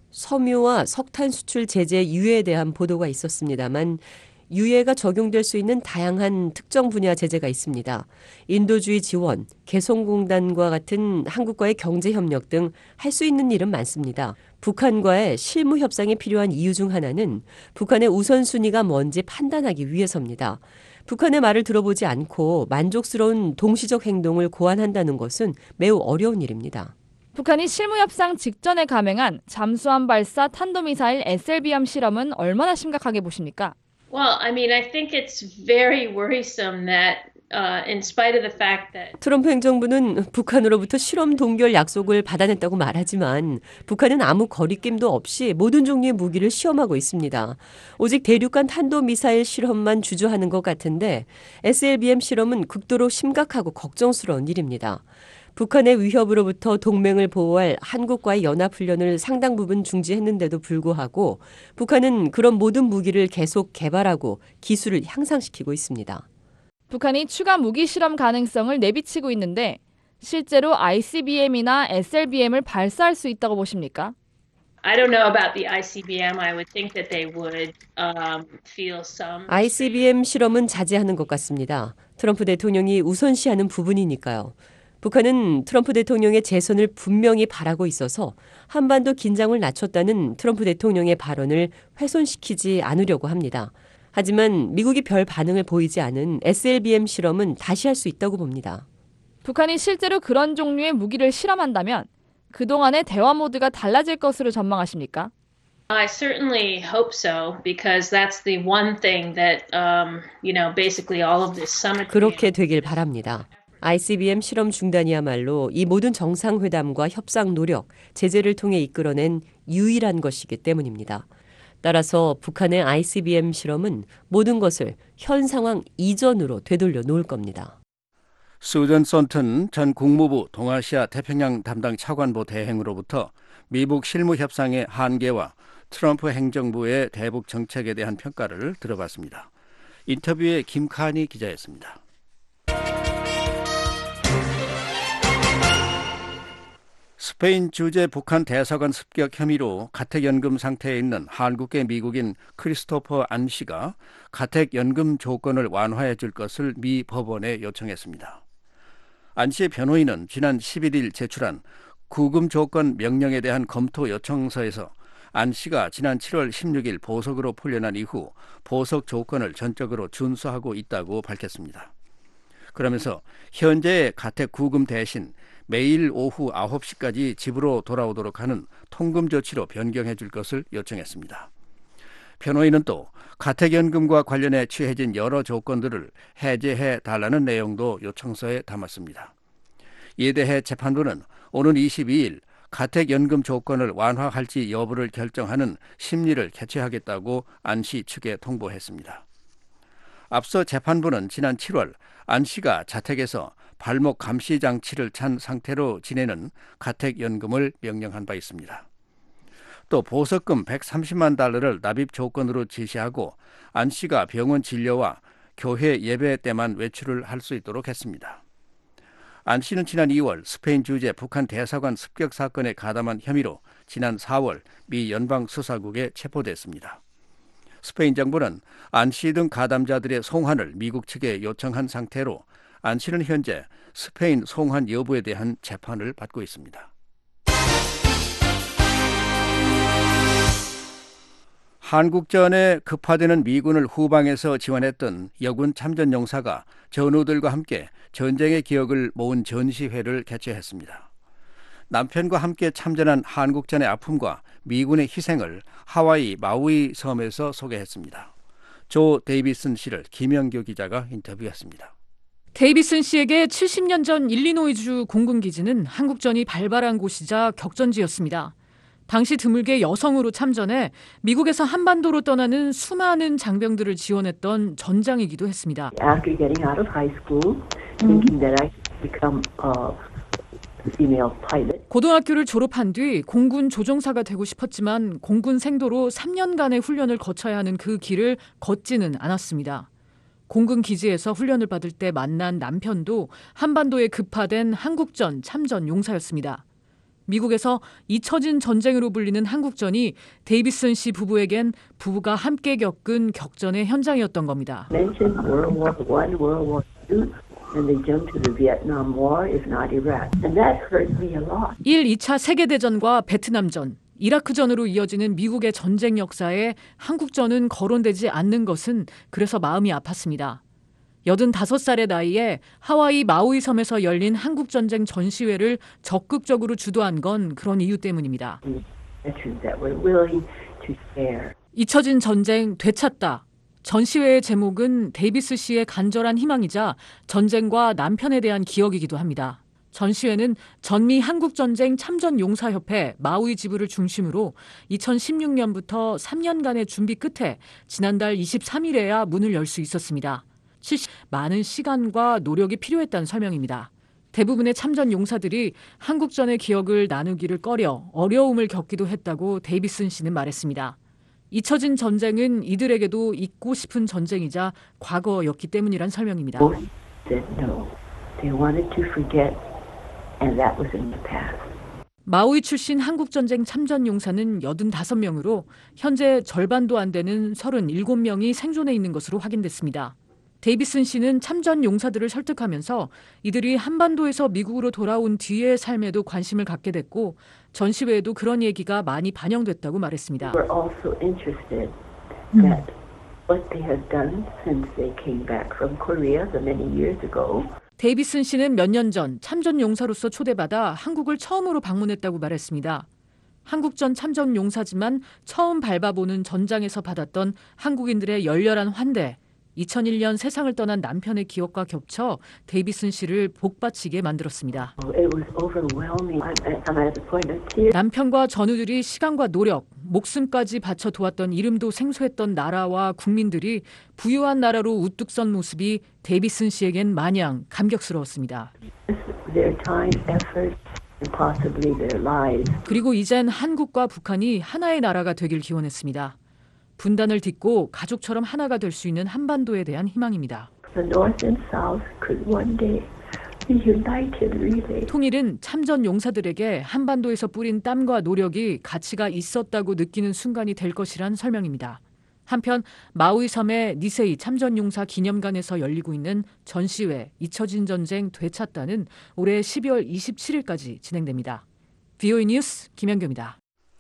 섬유와 석탄 수출 제재 유예에 대한 보도가 있었습니다만 유예가 적용될 수 있는 다양한 특정 분야 제재가 있습니다. 인도주의 지원, 개성공단과 같은 한국과의 경제협력 등 할 수 있는 일은 많습니다. 북한과의 실무 협상이 필요한 이유 중 하나는 북한의 우선순위가 뭔지 판단하기 위해서입니다. 북한의 말을 들어보지 않고 만족스러운 동시적 행동을 고안한다는 것은 매우 어려운 일입니다. 북한이 실무협상 직전에 감행한 잠수함 발사 탄도미사일 에스엘비엠 실험은 얼마나 심각하게 보십니까? Well, I mean, I think it's very worrisome that uh, in spite of the fact that 트럼프 행정부는 북한으로부터 실험 동결 약속을 받아냈다고 말하지만 북한은 아무 거리낌도 없이 모든 종류의 무기를 시험하고 있습니다. 오직 대륙간 탄도미사일 실험만 주저하는 것 같은데 에스엘비엠 실험은 극도로 심각하고 걱정스러운 일입니다. 북한의 위협으로부터 동맹을 보호할 한국과의 연합훈련을 상당 부분 중지했는데도 불구하고 북한은 그런 모든 무기를 계속 개발하고 기술을 향상시키고 있습니다. 북한이 추가 무기 실험 가능성을 내비치고 있는데 실제로 아이씨비엠이나 에스엘비엠을 발사할 수 있다고 보십니까? I don't know about the 아이씨비엠. I would think that they would um, feel some. 아이씨비엠 실험은 자제하는 것 같습니다. 트럼프 대통령이 우선시하는 부분이니까요. 북한은 트럼프 대통령의 재선을 분명히 바라고 있어서 한반도 긴장을 낮췄다는 트럼프 대통령의 발언을 훼손시키지 않으려고 합니다. 하지만 미국이 별 반응을 보이지 않은 에스엘비엠 실험은 다시 할 수 있다고 봅니다. 북한이 실제로 그런 종류의 무기를 실험한다면 그동안의 대화 모드가 달라질 것으로 전망하십니까? I certainly hope so, because that's the one thing that, um, you know, basically all of this summit. 그렇게 되길 바랍니다. 아이씨비엠 실험 중단이야말로 이 모든 정상회담과 협상 노력, 제재를 통해 이끌어낸 유일한 것이기 때문입니다. 따라서 북한의 아이씨비엠 실험은 모든 것을 현 상황 이전으로 되돌려 놓을 겁니다. 수전 썬튼 전 국무부 동아시아 태평양 담당 차관보 대행으로부터 미북 실무 협상의 한계와 트럼프 행정부의 대북 정책에 대한 평가를 들어봤습니다. 인터뷰에 김칸희 기자였습니다. 스페인 주재 북한 대사관 습격 혐의로 가택연금 상태에 있는 한국계 미국인 크리스토퍼 안 씨가 가택연금 조건을 완화해 줄 것을 미 법원에 요청했습니다. 안 씨의 변호인은 지난 십일 일 제출한 구금 조건 명령에 대한 검토 요청서에서 안 씨가 지난 칠월 십육일 보석으로 풀려난 이후 보석 조건을 전적으로 준수하고 있다고 밝혔습니다. 그러면서 현재의 가택 구금 대신 매일 오후 아홉 시까지 집으로 돌아오도록 하는 통금 조치로 변경해 줄 것을 요청했습니다. 변호인은 또 가택연금과 관련해 취해진 여러 조건들을 해제해 달라는 내용도 요청서에 담았습니다. 이에 대해 재판부는 오는 이십이일 가택연금 조건을 완화할지 여부를 결정하는 심리를 개최하겠다고 안 씨 측에 통보했습니다. 앞서 재판부는 지난 칠월 안 씨가 자택에서 발목 감시 장치를 찬 상태로 지내는 가택연금을 명령한 바 있습니다. 또 보석금 백삼십만 달러를 납입 조건으로 지시하고 안 씨가 병원 진료와 교회 예배 때만 외출을 할 수 있도록 했습니다. 안 씨는 지난 이월 스페인 주재 북한 대사관 습격 사건에 가담한 혐의로 지난 사월 미 연방수사국에 체포됐습니다. 스페인 정부는 안 씨 등 가담자들의 송환을 미국 측에 요청한 상태로 안 씨는 현재 스페인 송환 여부에 대한 재판을 받고 있습니다. 한국전에 급파되는 미군을 후방에서 지원했던 여군 참전용사가 전우들과 함께 전쟁의 기억을 모은 전시회를 개최했습니다. 남편과 함께 참전한 한국전의 아픔과 미군의 희생을 하와이 마우이 섬에서 소개했습니다. 조 데이비슨 씨를 김영규 기자가 인터뷰했습니다. 데이비슨 씨에게 칠십 년 전 일리노이주 공군기지는 한국전이 발발한 곳이자 격전지였습니다. 당시 드물게 여성으로 참전해 미국에서 한반도로 떠나는 수많은 장병들을 지원했던 전장이기도 했습니다. After getting out of high school, thinking that I could become a female pilot. 고등학교를 졸업한 뒤 공군 조종사가 되고 싶었지만 공군 생도로 삼 년간의 훈련을 거쳐야 하는 그 길을 걷지는 않았습니다. 공군 기지에서 훈련을 받을 때 만난 남편도 한반도에 급파된 한국전 참전 용사였습니다. 미국에서 잊혀진 전쟁으로 불리는 한국전이 데이비슨 씨 부부에겐 부부가 함께 겪은 격전의 현장이었던 겁니다. Mentioned World War One, World War Two, and they jumped to the Vietnam War, if not Iraq, and that hurt me a lot. 일, 이 차 세계대전과 베트남전, 이라크전으로 이어지는 미국의 전쟁 역사에 한국전은 거론되지 않는 것은 그래서 마음이 아팠습니다. 여든다섯 살의 나이에 하와이 마우이 섬에서 열린 한국전쟁 전시회를 적극적으로 주도한 건 그런 이유 때문입니다. 잊혀진 전쟁 되찾다. 전시회의 제목은 데이비스 씨의 간절한 희망이자 전쟁과 남편에 대한 기억이기도 합니다. 전시회는 전미 한국전쟁 참전용사협회 마우이 지부를 중심으로 이천십육 년부터 삼 년간의 준비 끝에 지난달 이십삼 일에야 문을 열 수 있었습니다. 많은 시간과 노력이 필요했다는 설명입니다. 대부분의 참전 용사들이 한국전의 기억을 나누기를 꺼려 어려움을 겪기도 했다고 데이비슨 씨는 말했습니다. 잊혀진 전쟁은 이들에게도 잊고 싶은 전쟁이자 과거였기 때문이란 설명입니다. 마우이 출신 한국전쟁 참전 용사는 여든다섯 명으로 현재 절반도 안 되는 서른일곱 명이 생존해 있는 것으로 확인됐습니다. 데이비슨 씨는 참전 용사들을 설득하면서 이들이 한반도에서 미국으로 돌아온 뒤의 삶에도 관심을 갖게 됐고 전시회에도 그런 얘기가 많이 반영됐다고 말했습니다. We're also interested that what they have done since they came back from Korea so many years ago. 데이비슨 씨는 몇 년 전 참전 용사로서 초대받아 한국을 처음으로 방문했다고 말했습니다. 한국전 참전 용사지만 처음 밟아보는 전장에서 받았던 한국인들의 열렬한 환대, 이천일 년 세상을 떠난 남편의 기억과 겹쳐 데이비슨 씨를 복받치게 만들었습니다. 남편과 전우들이 시간과 노력, 목숨까지 바쳐 도왔던 이름도 생소했던 나라와 국민들이 부유한 나라로 우뚝 선 모습이 데이비슨 씨에겐 마냥 감격스러웠습니다. 그리고 이젠 한국과 북한이 하나의 나라가 되길 기원했습니다. 분단을 딛고 가족처럼 하나가 될 수 있는 한반도에 대한 희망입니다. 통일은 참전 용사들에게 한반도에서 뿌린 땀과 노력이 가치가 있었다고 느끼는 순간이 될 것이란 설명입니다. 한편 마우이 섬의 니세이 참전 용사 기념관에서 열리고 있는 전시회 잊혀진 전쟁 되찾다는 올해 십이월 이십칠일까지 진행됩니다. 브이오이 뉴스 김현경입니다.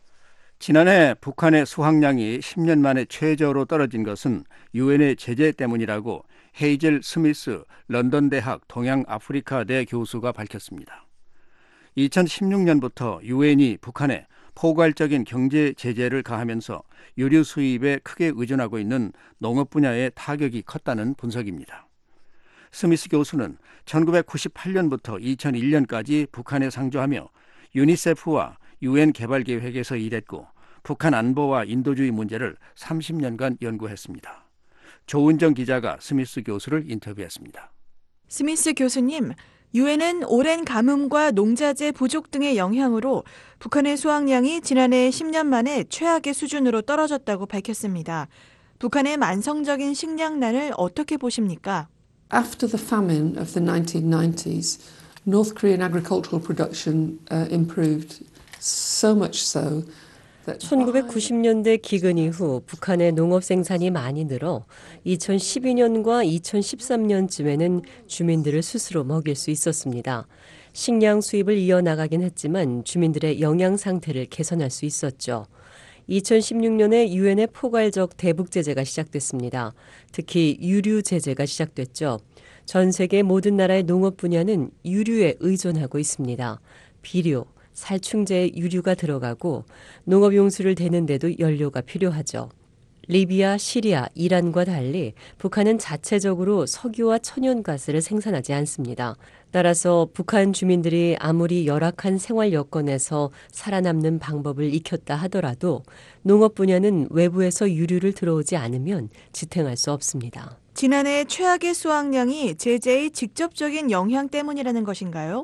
지난해 북한의 수확량이 십 년 만에 최저로 떨어진 것은 유엔의 제재 때문이라고 헤이젤 스미스 런던 대학 동양아프리카대 교수가 밝혔습니다. 이천십육 년부터 유엔이 북한에 포괄적인 경제 제재를 가하면서 유류 수입에 크게 의존하고 있는 농업 분야의 타격이 컸다는 분석입니다. 스미스 교수는 천구백구십팔 년부터 이천일 년까지 북한에 상주하며 유니세프와 유엔 개발계획에서 일했고 북한 안보와 인도주의 문제를 삼십 년간 연구했습니다. 조은정 기자가 스미스 교수를 인터뷰했습니다. 스미스 교수님, 유엔은 오랜 가뭄과 농자재 부족 등의 영향으로 북한의 수확량이 지난해 십 년 만에 최악의 수준으로 떨어졌다고 밝혔습니다. 북한의 만성적인 식량난을 어떻게 보십니까? After the famine of the nineteen nineties, North Korean agricultural production uh, improved so much so 천구백구십 년대 기근 이후 북한의 농업 생산이 많이 늘어 이천십이 년과 이천십삼 년쯤에는 주민들을 스스로 먹일 수 있었습니다. 식량 수입을 이어나가긴 했지만 주민들의 영양 상태를 개선할 수 있었죠. 이천십육 년에 유엔의 포괄적 대북 제재가 시작됐습니다. 특히 유류 제재가 시작됐죠. 전 세계 모든 나라의 농업 분야는 유류에 의존하고 있습니다. 비료, 살충제에 유류가 들어가고 농업용수를 대는데도 연료가 필요하죠. 리비아, 시리아, 이란과 달리 북한은 자체적으로 석유와 천연가스를 생산하지 않습니다. 따라서 북한 주민들이 아무리 열악한 생활 여건에서 살아남는 방법을 익혔다 하더라도 농업 분야는 외부에서 유류를 들어오지 않으면 지탱할 수 없습니다. 지난해 최악의 수확량이 제재의 직접적인 영향 때문이라는 것인가요?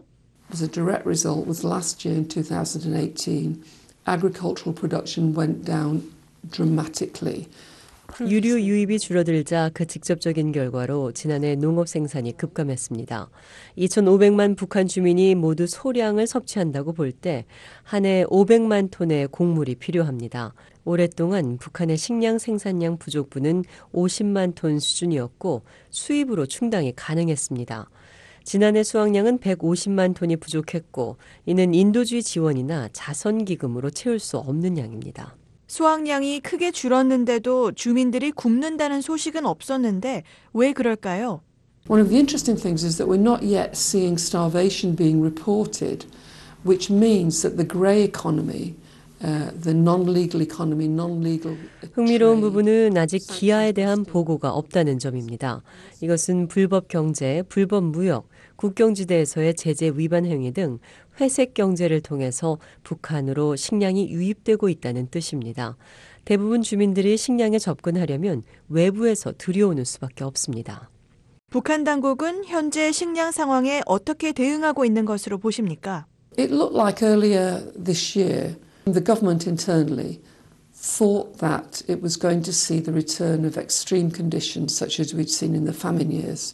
as a direct result was last year in two thousand eighteen, agricultural production went down dramatically. 유류 유입이 줄어들자 그 직접적인 결과로 지난해 농업 생산이 급감했습니다. 이천오백만 북한 주민이 모두 소량을 섭취한다고 볼 때 한 해 오백만 톤의 곡물이 필요합니다. 오랫동안 북한의 식량 생산량 부족분은 오십만 톤 수준이었고 수입으로 충당이 가능했습니다. 지난해 수확량은 백오십만 톤이 부족했고 이는 인도주의 지원이나 자선기금으로 채울 수 없는 양입니다. 수확량이 크게 줄었는데도 주민들이 굶는다는 소식은 없었는데 왜 그럴까요? One of the interesting things is that we're not yet seeing starvation being reported, which means that the grey economy, uh, the non-legal economy, non-legal 흥미로운 부분은 아직 기아에 대한 보고가 없다는 점입니다. 이것은 불법 경제, 불법 무역, 국경지대에서의 제재 위반 행위 등 회색 경제를 통해서 북한으로 식량이 유입되고 있다는 뜻입니다. 대부분 주민들이 식량에 접근하려면 외부에서 들여오는 수밖에 없습니다. 북한 당국은 현재 식량 상황에 어떻게 대응하고 있는 것으로 보십니까? It looked like earlier this year, the government internally thought that it was going to see the return of extreme conditions such as we'd seen in the famine years.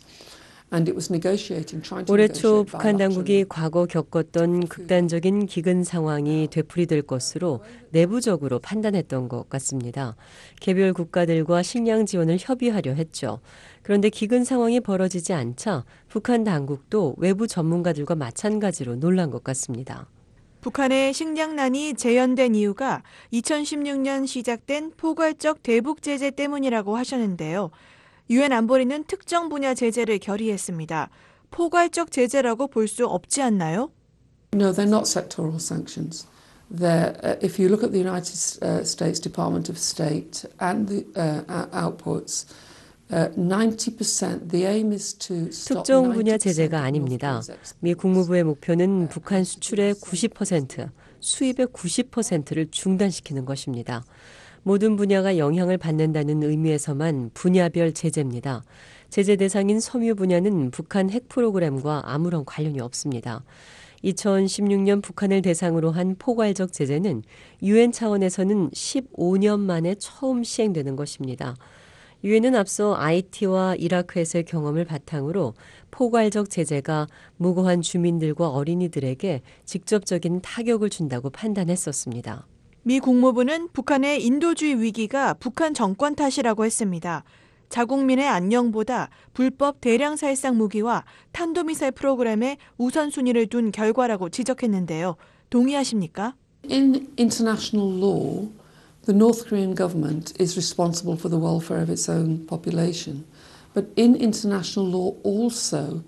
올해 초 북한 당국이 과거 겪었던 극단적인 기근 상황이 되풀이될 것으로 내부적으로 판단했던 것 같습니다. 개별 국가들과 식량 지원을 협의하려 했죠. 그런데 기근 상황이 벌어지지 않자 북한 당국도 외부 전문가들과 마찬가지로 놀란 것 같습니다. 북한의 식량난이 재현된 이유가 이천십육 년 시작된 포괄적 대북 제재 때문이라고 하셨는데요. 유엔 안보리는 특정 분야 제재를 결의했습니다. 포괄적 제재라고 볼 수 없지 않나요? No, they're not sectoral sanctions. They're, uh, if you look at the United States Department of State and the uh, outputs, uh, ninety percent, the aim is to stop 특정 분야 제재가 아닙니다. 미 국무부의 목표는 북한 수출의 구십 퍼센트, 수입의 구십 퍼센트를 중단시키는 것입니다. 모든 분야가 영향을 받는다는 의미에서만 분야별 제재입니다. 제재 대상인 섬유 분야는 북한 핵 프로그램과 아무런 관련이 없습니다. 이천십육 년 북한을 대상으로 한 포괄적 제재는 유엔 차원에서는 십오 년 만에 처음 시행되는 것입니다. 유엔은 앞서 아이티와 이라크에서의 경험을 바탕으로 포괄적 제재가 무고한 주민들과 어린이들에게 직접적인 타격을 준다고 판단했었습니다. 미 국무부는 북한의 인도주의 위기가 북한 정권 탓이라고 했습니다. 자국민의 안녕보다 불법 대량 살상 무기와 탄도미사일 프로그램에 우선순위를 둔 결과라고 지적했는데요. 동의하십니까? In international law, the North Korean government is responsible for the welfare of its own population. But in international law also,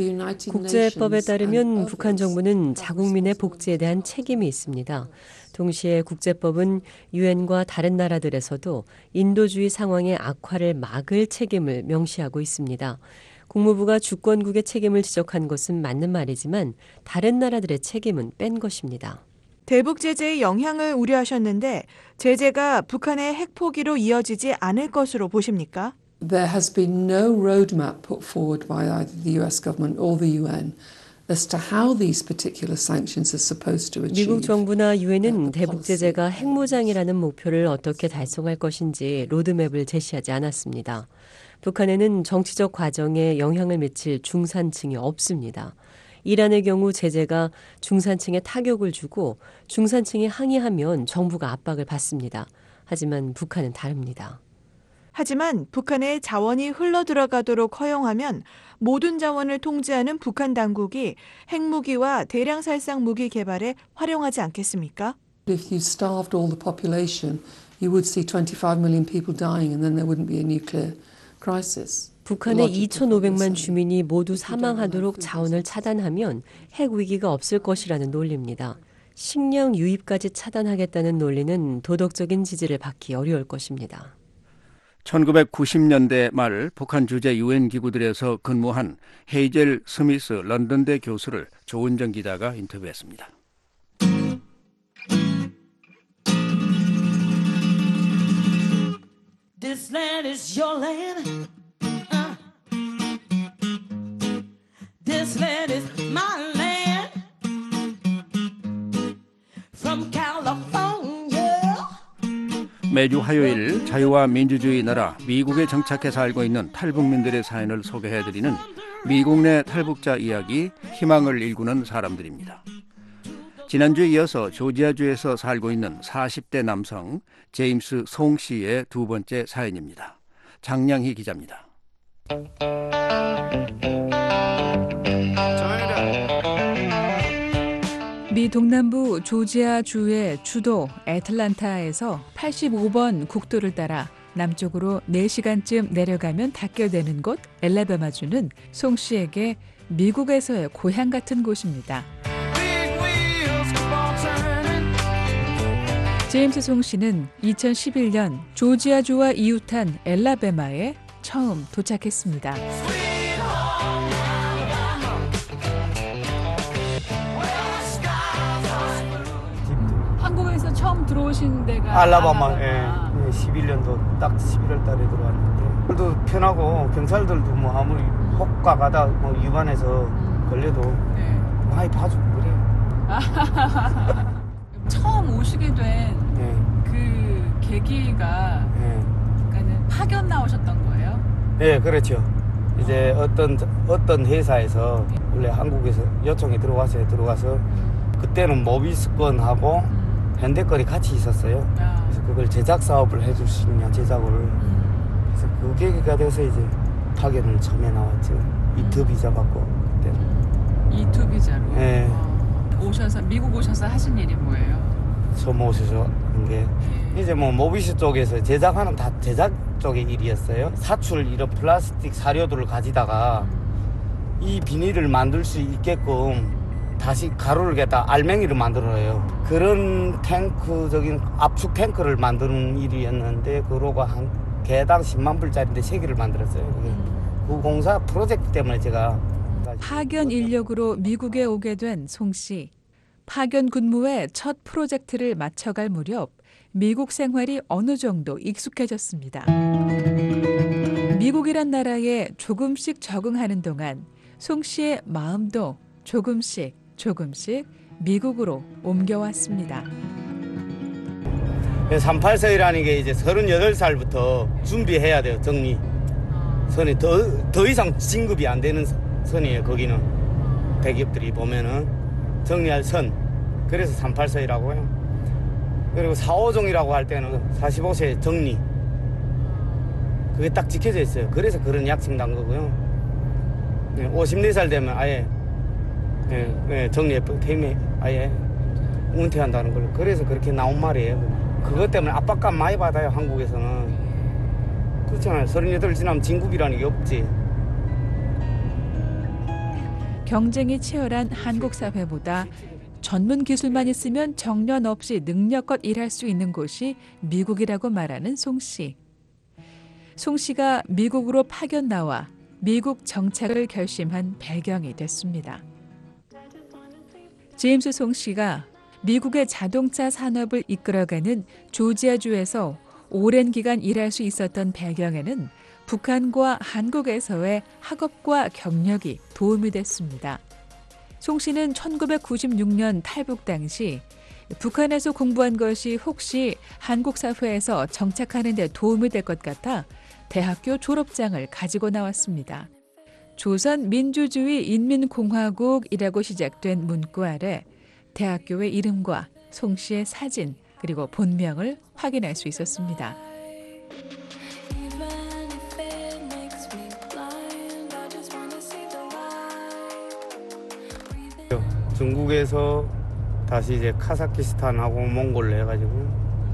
국제법에 따르면 북한 정부는 자국민의 복지에 대한 책임이 있습니다. 동시에 국제법은 유엔과 다른 나라들에서도 인도주의 상황의 악화를 막을 책임을 명시하고 있습니다. 국무부가 주권국의 책임을 지적한 것은 맞는 말이지만 다른 나라들의 책임은 뺀 것입니다. 대북 제재의 영향을 우려하셨는데 제재가 북한의 핵 포기로 이어지지 않을 것으로 보십니까? There has been no roadmap put forward by either the U S government or the U N as to how these particular sanctions are supposed to achieve. 미국 정부나 유엔은 대북 제재가 핵무장이라는 목표를 어떻게 달성할 것인지 로드맵을 제시하지 않았습니다. 북한에는 정치적 과정에 영향을 미칠 중산층이 없습니다. 이란의 경우 제재가 중산층에 타격을 주고 중산층이 항의하면 정부가 압박을 받습니다. 하지만 북한은 다릅니다. 하지만 북한의 자원이 흘러들어가도록 허용하면 모든 자원을 통제하는 북한 당국이 핵무기와 대량 살상 무기 개발에 활용하지 않겠습니까? If you starved all the population, you would see twenty-five million people dying and then there wouldn't be a nuclear crisis. 북한의 이천오백만 주민이 모두 사망하도록 자원을 차단하면 핵 위기가 없을 것이라는 논리입니다. 식량 유입까지 차단하겠다는 논리는 도덕적인 지지를 받기 어려울 것입니다. 천구백구십 년대 말 북한 주재 유엔 기구들에서 근무한 헤이젤 스미스 런던대 교수를 조은정 기자가 인터뷰했습니다. This land is your land. Uh. This land is my land. 매주 화요일 자유와 민주주의 나라 미국에 정착해 살고 있는 탈북민들의 사연을 소개해드리는 미국 내 탈북자 이야기, 희망을 일구는 사람들입니다. 지난주에 이어서 조지아주에서 살고 있는 사십 대 남성 제임스 송 씨의 두 번째 사연입니다. 장량희 기자입니다. 미 동남부 조지아주의 주도 애틀란타에서 팔십오 번 국도를 따라 남쪽으로 네 시간쯤 내려가면 닿게 되는 곳 엘라바마주는 송 씨에게 미국에서의 고향 같은 곳입니다. 제임스 송 씨는 이천십일 년 조지아주와 이웃한 엘라바마에 처음 도착했습니다. 한국에서 처음 들어오신 데가 알라바마, 예. 십일 년도 딱 십일월 달에 들어왔는데 그래도 편하고 경찰들도 뭐 아무리 혹가 가다 뭐 위반해서 걸려도 네. 많이 봐주고 그래. 처음 오시게 된 그 네. 계기가 네. 그러니까는 파견 나오셨던 거예요? 네, 그렇죠. 이제 어떤 어떤 회사에서 원래 한국에서 요청이 들어왔어요. 들어가서 그때는 모비스건하고 현대건이 같이 있었어요. 그래서 그걸 제작 사업을 해줄 수 있냐, 제작을. 그래서 그 계기가 돼서 이제 파견을 처음에 나왔죠. 이투 비자 받고 그때는. 이투 비자로? 네. 오셔서 미국 오셔서 하신 일이 뭐예요? 처음 오셔서 한 게 이제 뭐 모비스 쪽에서 제작하는 다 제작 쪽의 일이었어요. 사출 이런 플라스틱 사료들을 가지다가 이 비닐을 만들 수 있게끔 다시 가루를 갖다 알맹이를 만들어요. 그런 탱크적인 압축 탱크를 만드는 일이었는데 그로가 한 개당 십만 불짜리인데 세 개를 만들었어요. 그게. 그 공사 프로젝트 때문에 제가 파견 인력으로 미국에 오게 된 송 씨. 파견 근무의 첫 프로젝트를 마쳐갈 무렵 미국 생활이 어느 정도 익숙해졌습니다. 미국이란 나라에 조금씩 적응하는 동안 송 씨의 마음도 조금씩 조금씩 미국으로 옮겨왔습니다. 삼팔서이라는 게 이제 서른여덟 살부터 준비해야 돼요. 정리. 선이 더, 더 이상 진급이 안 되는 선이에요. 거기는 대기업들이 보면은 정리할 선. 그래서 삼팔서이라고 해요. 그리고 사오종이라고 할 때는 사십오 세 정리. 그게 딱 지켜져 있어요. 그래서 그런 약칭 난 거고요. 오십네 살 되면 아예 예, 예, 정리해 퇴임에 아예 은퇴한다는 걸로. 그래서 그렇게 나온 말이에요. 그것 때문에 압박감 많이 받아요. 한국에서는. 그렇잖아요. 서른여덟 지나면 진급이라는 게 없지. 경쟁이 치열한 한국 사회보다 전문 기술만 있으면 정년 없이 능력껏 일할 수 있는 곳이 미국이라고 말하는 송 씨. 송 씨가 미국으로 파견 나와 미국 정착을 결심한 배경이 됐습니다. 제임스 송 씨가 미국의 자동차 산업을 이끌어가는 조지아주에서 오랜 기간 일할 수 있었던 배경에는 북한과 한국에서의 학업과 경력이 도움이 됐습니다. 송 씨는 천구백구십육 년 탈북 당시 북한에서 공부한 것이 혹시 한국 사회에서 정착하는 데 도움이 될 것 같아 대학교 졸업장을 가지고 나왔습니다. 조선민주주의 인민공화국이라고 시작된 문구 아래 대학교의 이름과 송 씨의 사진 그리고 본명을 확인할 수 있었습니다. 중국에서 다시 이제 카자흐스탄하고 몽골로 해가지고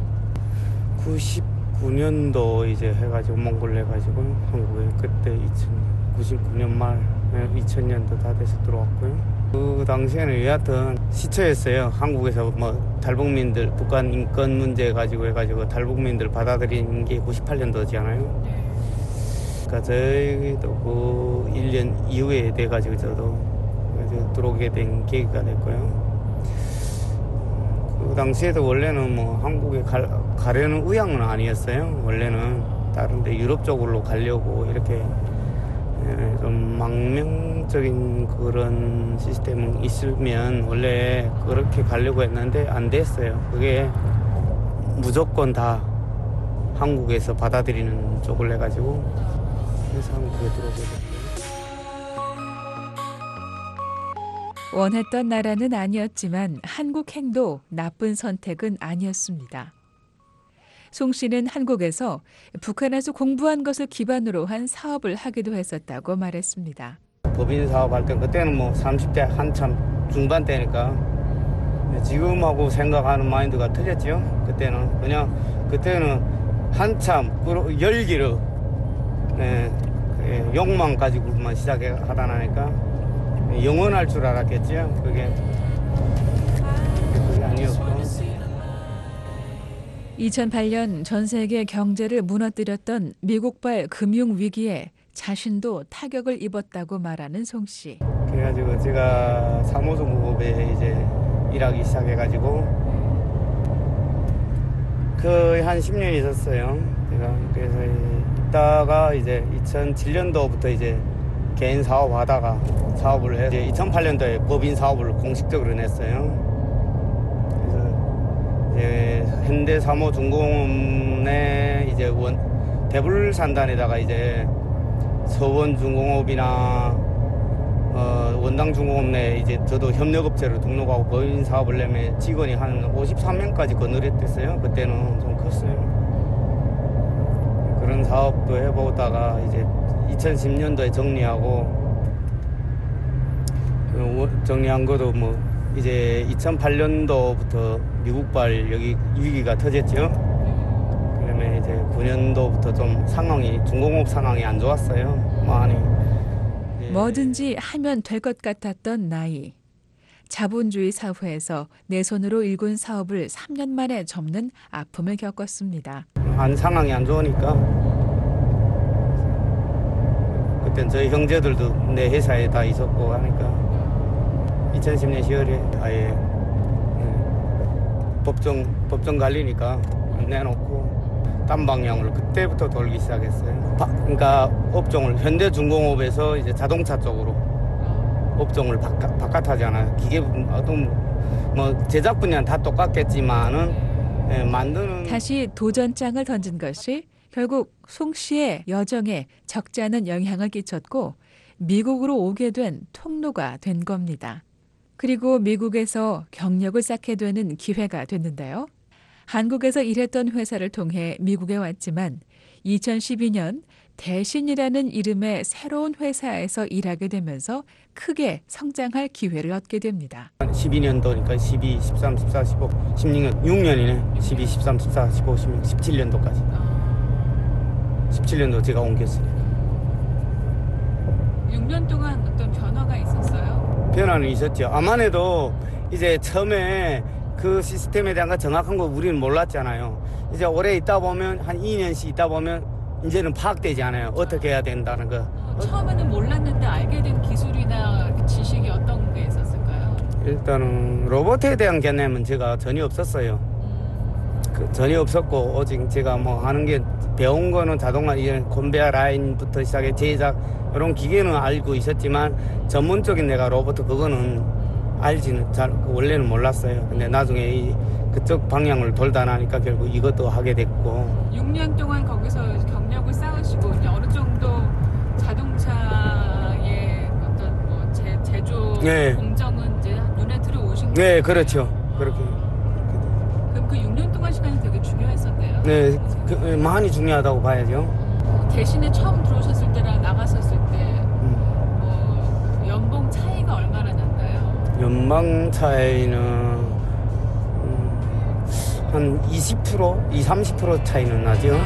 구십구 년도 이제 해가지고 몽골로 해가지고 한국에 그때 구십구 년 말 이천 년도 다 돼서 들어왔고요. 그 당시에는 여하튼 시초였어요. 한국에서 뭐 탈북민들 북한 인권 문제 가지고 해가지고 탈북민들 받아들인 게 구십팔 년도잖아요. 그러니까 저희도 그 일 년 이후에 돼가지고 저도 들어오게 된 계기가 됐고요. 그 당시에도 원래는 뭐 한국에 갈, 가려는 의향은 아니었어요. 원래는 다른데 유럽 쪽으로 가려고 이렇게 좀 망명적인 그런 시스템이 있으면 원래 그렇게 가려고 했는데 안 됐어요. 그게 무조건 다 한국에서 받아들이는 쪽을 해가지고 그래서 한국에 들어오게 됐어요. 원했던 나라는 아니었지만 한국 행도 나쁜 선택은 아니었습니다. 송 씨는 한국에서 북한에서 공부한 것을 기반으로 한 사업을 하기도 했었다고 말했습니다. 법인 사업할 때 그때는 뭐 삼십 대 한참 중반 때니까 지금하고 생각하는 마인드가 틀렸죠. 그때는 그냥 그때는 한참 열기를 네, 욕망 가지고만 시작하다 나니까 영원할 줄 알았겠죠. 그게 그게 아니었고. 이천팔 년 전 세계 경제를 무너뜨렸던 미국발 금융 위기에 자신도 타격을 입었다고 말하는 송 씨. 그래가지고 제가 사무소무업에 이제 일하기 시작해가지고 거의 한 십 년 있었어요. 제가 그래서 있다가 이제 이천칠 년도부터 이제 개인 사업 하다가 사업을 해서 이제 이천팔 년도에 법인 사업을 공식적으로 냈어요. 그래서 이제 현대사무중공업내 이제 원 대불산단에다가 이제 서원중공업이나 어, 원당중공업 내 이제 저도 협력업체로 등록하고 법인 사업을 내면 직원이 한 오십삼 명까지 건너렸댔어요. 그때는 좀 컸어요. 그런 사업도 해보다가 이제 이천십 년도에 정리하고 정리한 것도 뭐 이제 이천팔 년도부터 미국발 여기 위기가 터졌죠. 그다음에 이제 구 년도부터 좀 상황이 중공업 상황이 안 좋았어요. 많이. 뭐든지 하면 될 것 같았던 나이. 자본주의 사회에서 내 손으로 일군 사업을 삼 년 만에 접는 아픔을 겪었습니다. 안 상황이 안 좋으니까 그땐 저희 형제들도 내 회사에 다 있었고 하니까 이천십 년 시월에 아예 법정 법정 갈리니까 내놓고 딴 방향으로 그때부터 돌기 시작했어요. 바, 그러니까 업종을 현대중공업에서 이제 자동차 쪽으로 업종을 바꿔, 바꿔타잖아요. 기계 어떤 뭐 제작 분야는 다 똑같겠지만은 예, 만드는 다시 도전장을 던진 것이 결국 송 씨의 여정에 적지 않은 영향을 끼쳤고 미국으로 오게 된 통로가 된 겁니다. 그리고 미국에서 경력을 쌓게 되는 기회가 됐는데요. 한국에서 일했던 회사를 통해 미국에 왔지만 이천십이 년 대신이라는 이름의 새로운 회사에서 일하게 되면서 크게 성장할 기회를 얻게 됩니다. 십이 년도니까 십이, 십삼, 십사, 십오, 십육 년, 육 년이네. 십이, 십삼, 십사, 십오, 십육, 십칠 년도까지. 십칠 년도 제가 옮겼어요. 육 년 동안 어떤 변화가 있었어요? 변화는 있었죠. 아만해도 이제 처음에 그 시스템에 대한 거 정확한 거 우리는 몰랐잖아요. 이제 오래 있다 보면 한 이 년씩 있다 보면 이제는 파악되지 않아요. 어떻게 해야 된다는 거. 어, 처음에는 몰랐는데 알게 된 기술이나 지식이 어떤 게 있었을까요? 일단은 로봇에 대한 개념은 제가 전혀 없었어요. 그 전혀 없었고 오직 제가 뭐 하는 게 배운 거는 자동화 이런 컨베어 라인부터 시작해 제작 이런 기계는 알고 있었지만 전문적인 내가 로봇 그거는 알지는 잘 원래는 몰랐어요. 근데 나중에 이 그쪽 방향을 돌다 나니까 결국 이것도 하게 됐고. 육 년 동안 거기서 경력을 쌓으시고 이제 어느 정도 자동차의 어떤 뭐 제, 제조 네. 공정은 이제 눈에 들어오신 거예요? 네, 그렇죠. 그렇게. 그럼 그 육 년 동안 시간이 되게 중요했었네요. 네, 그, 많이 중요하다고 봐야죠. 대신에 처음 들어오셨을 때랑 나갔었을 때 뭐 연봉 차이가 얼마나 났나요? 연방 차이는 음, 한 이십 퍼센트, 이십, 삼십 퍼센트 차이는 나죠.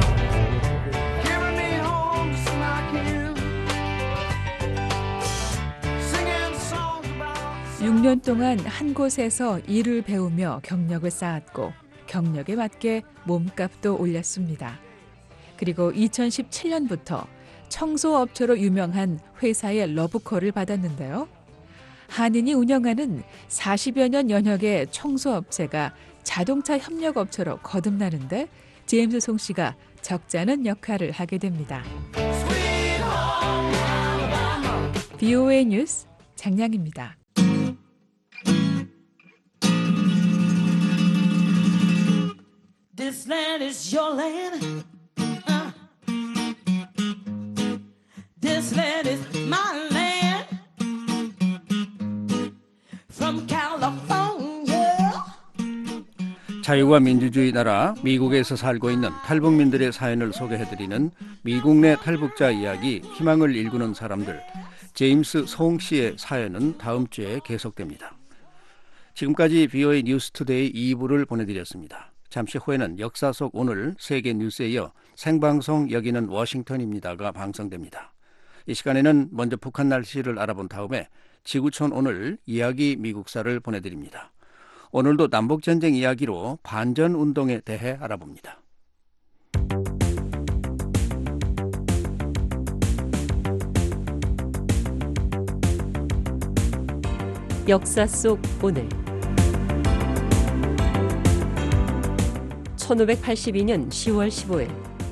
육 년 동안 한 곳에서 일을 배우며 경력을 쌓았고 경력에 맞게 몸값도 올렸습니다. 그리고 이천십칠 년부터 청소업체로 유명한 회사의 러브콜을 받았는데요. 한인이 운영하는 사십여 년 연혁의 청소업체가 자동차 협력업체로 거듭나는데 제임스 송 씨가 적지 않은 역할을 하게 됩니다. 브이오에이 뉴스 장량입니다. This land is your land. This land is my land. From California. 자유와 민주주의 나라 미국에서 살고 있는 탈북민들의 사연을 소개해드리는 미국 내 탈북자 이야기 희망을 일구는 사람들 제임스 송 씨의 사연은 다음 주에 계속됩니다. 지금까지 비오에이 뉴스투데이 이 부를 보내드렸습니다. 잠시 후에는 역사 속 오늘 세계 뉴스에 이어 생방송 여기는 워싱턴입니다가 방송됩니다. 이 시간에는 먼저 북한 날씨를 알아본 다음에 지구촌 오늘 이야기 미국사를 보내드립니다. 오늘도 남북전쟁 이야기로 반전운동에 대해 알아봅니다. 역사 속 오늘 천오백팔십이 년 시월 십오일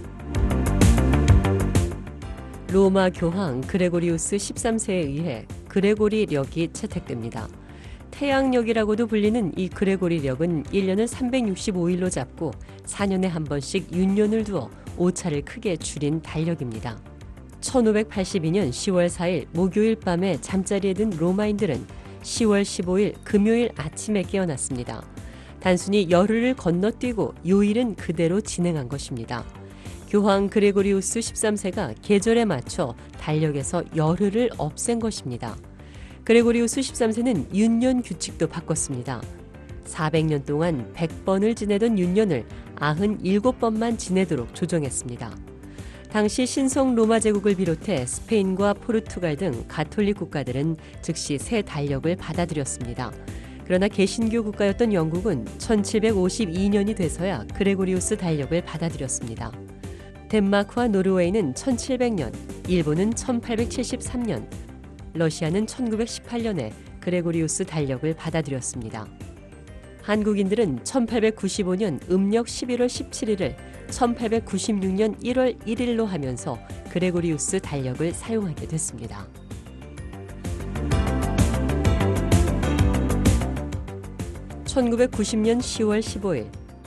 로마 교황 그레고리우스 십삼 세에 의해 그레고리력이 채택됩니다. 태양력이라고도 불리는 이 그레고리력은 일 년을 삼백육십오 일로 잡고 사 년에 한 번씩 윤년을 두어 오차를 크게 줄인 달력입니다. 천오백팔십이 년 시월 사일 목요일 밤에 잠자리에 든 로마인들은 시월 십오일 금요일 아침에 깨어났습니다. 단순히 열흘을 건너뛰고 요일은 그대로 진행한 것입니다. 교황 그레고리우스 십삼 세가 계절에 맞춰 달력에서 열흘을 없앤 것입니다. 그레고리우스 십삼 세는 윤년 규칙도 바꿨습니다. 사백 년 동안 백 번을 지내던 윤년을 구십칠 번만 지내도록 조정했습니다. 당시 신성 로마 제국을 비롯해 스페인과 포르투갈 등 가톨릭 국가들은 즉시 새 달력을 받아들였습니다. 그러나 개신교 국가였던 영국은 천칠백오십이 년이 돼서야 그레고리우스 달력을 받아들였습니다. 덴마크와 노르웨이는 천칠백 년, 일본은 천팔백칠십삼 년, 러시아는 천구백십팔 년에 그레고리우스 달력을 받아들였습니다. 한국인들은 천팔백구십오 년 음력 십일월 십칠일을 천팔백구십육 년 일월 일일로 하면서 그레고리우스 달력을 사용하게 됐습니다. 천구백구십 년 시월 십오일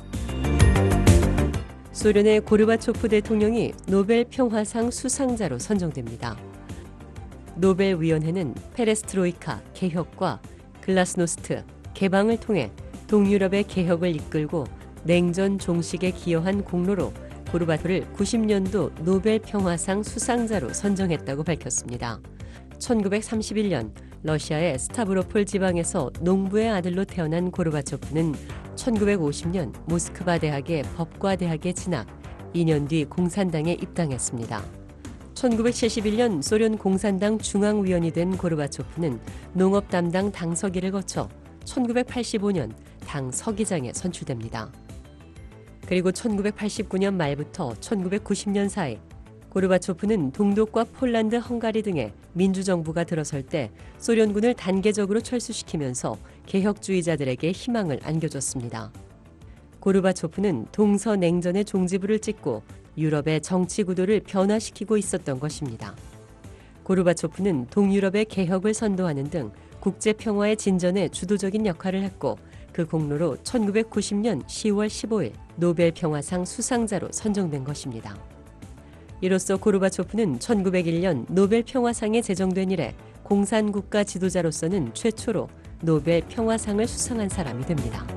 소련의 고르바초프 대통령이 노벨 평화상 수상자로 선정됩니다. 노벨위원회는 페레스트로이카 개혁과 글라스노스트 개방을 통해 동유럽의 개혁을 이끌고 냉전 종식에 기여한 공로로 고르바초프를 구십 년도 노벨 평화상 수상자로 선정했다고 밝혔습니다. 천구백삼십일 년 러시아의 스타브로폴 지방에서 농부의 아들로 태어난 고르바초프는 천구백오십 년 모스크바 대학의 법과대학에 진학, 이 년 뒤 공산당에 입당했습니다. 천구백칠십일 년 소련 공산당 중앙위원이 된 고르바초프는 농업 담당 당서기를 거쳐 천구백팔십오 년 당 서기장에 선출됩니다. 그리고 천구백팔십구 년 말부터 천구백구십 년 사이 고르바초프는 동독과 폴란드, 헝가리 등의 민주정부가 들어설 때 소련군을 단계적으로 철수시키면서 개혁주의자들에게 희망을 안겨줬습니다. 고르바초프는 동서냉전의 종지부를 찍고 유럽의 정치 구도를 변화시키고 있었던 것입니다. 고르바초프는 동유럽의 개혁을 선도하는 등 국제평화의 진전에 주도적인 역할을 했고 그 공로로 천구백구십 년 시월 십오일 노벨 평화상 수상자로 선정된 것입니다. 이로써 고르바초프는 천구백일 년 노벨 평화상에 제정된 이래 공산국가 지도자로서는 최초로 노벨 평화상을 수상한 사람이 됩니다.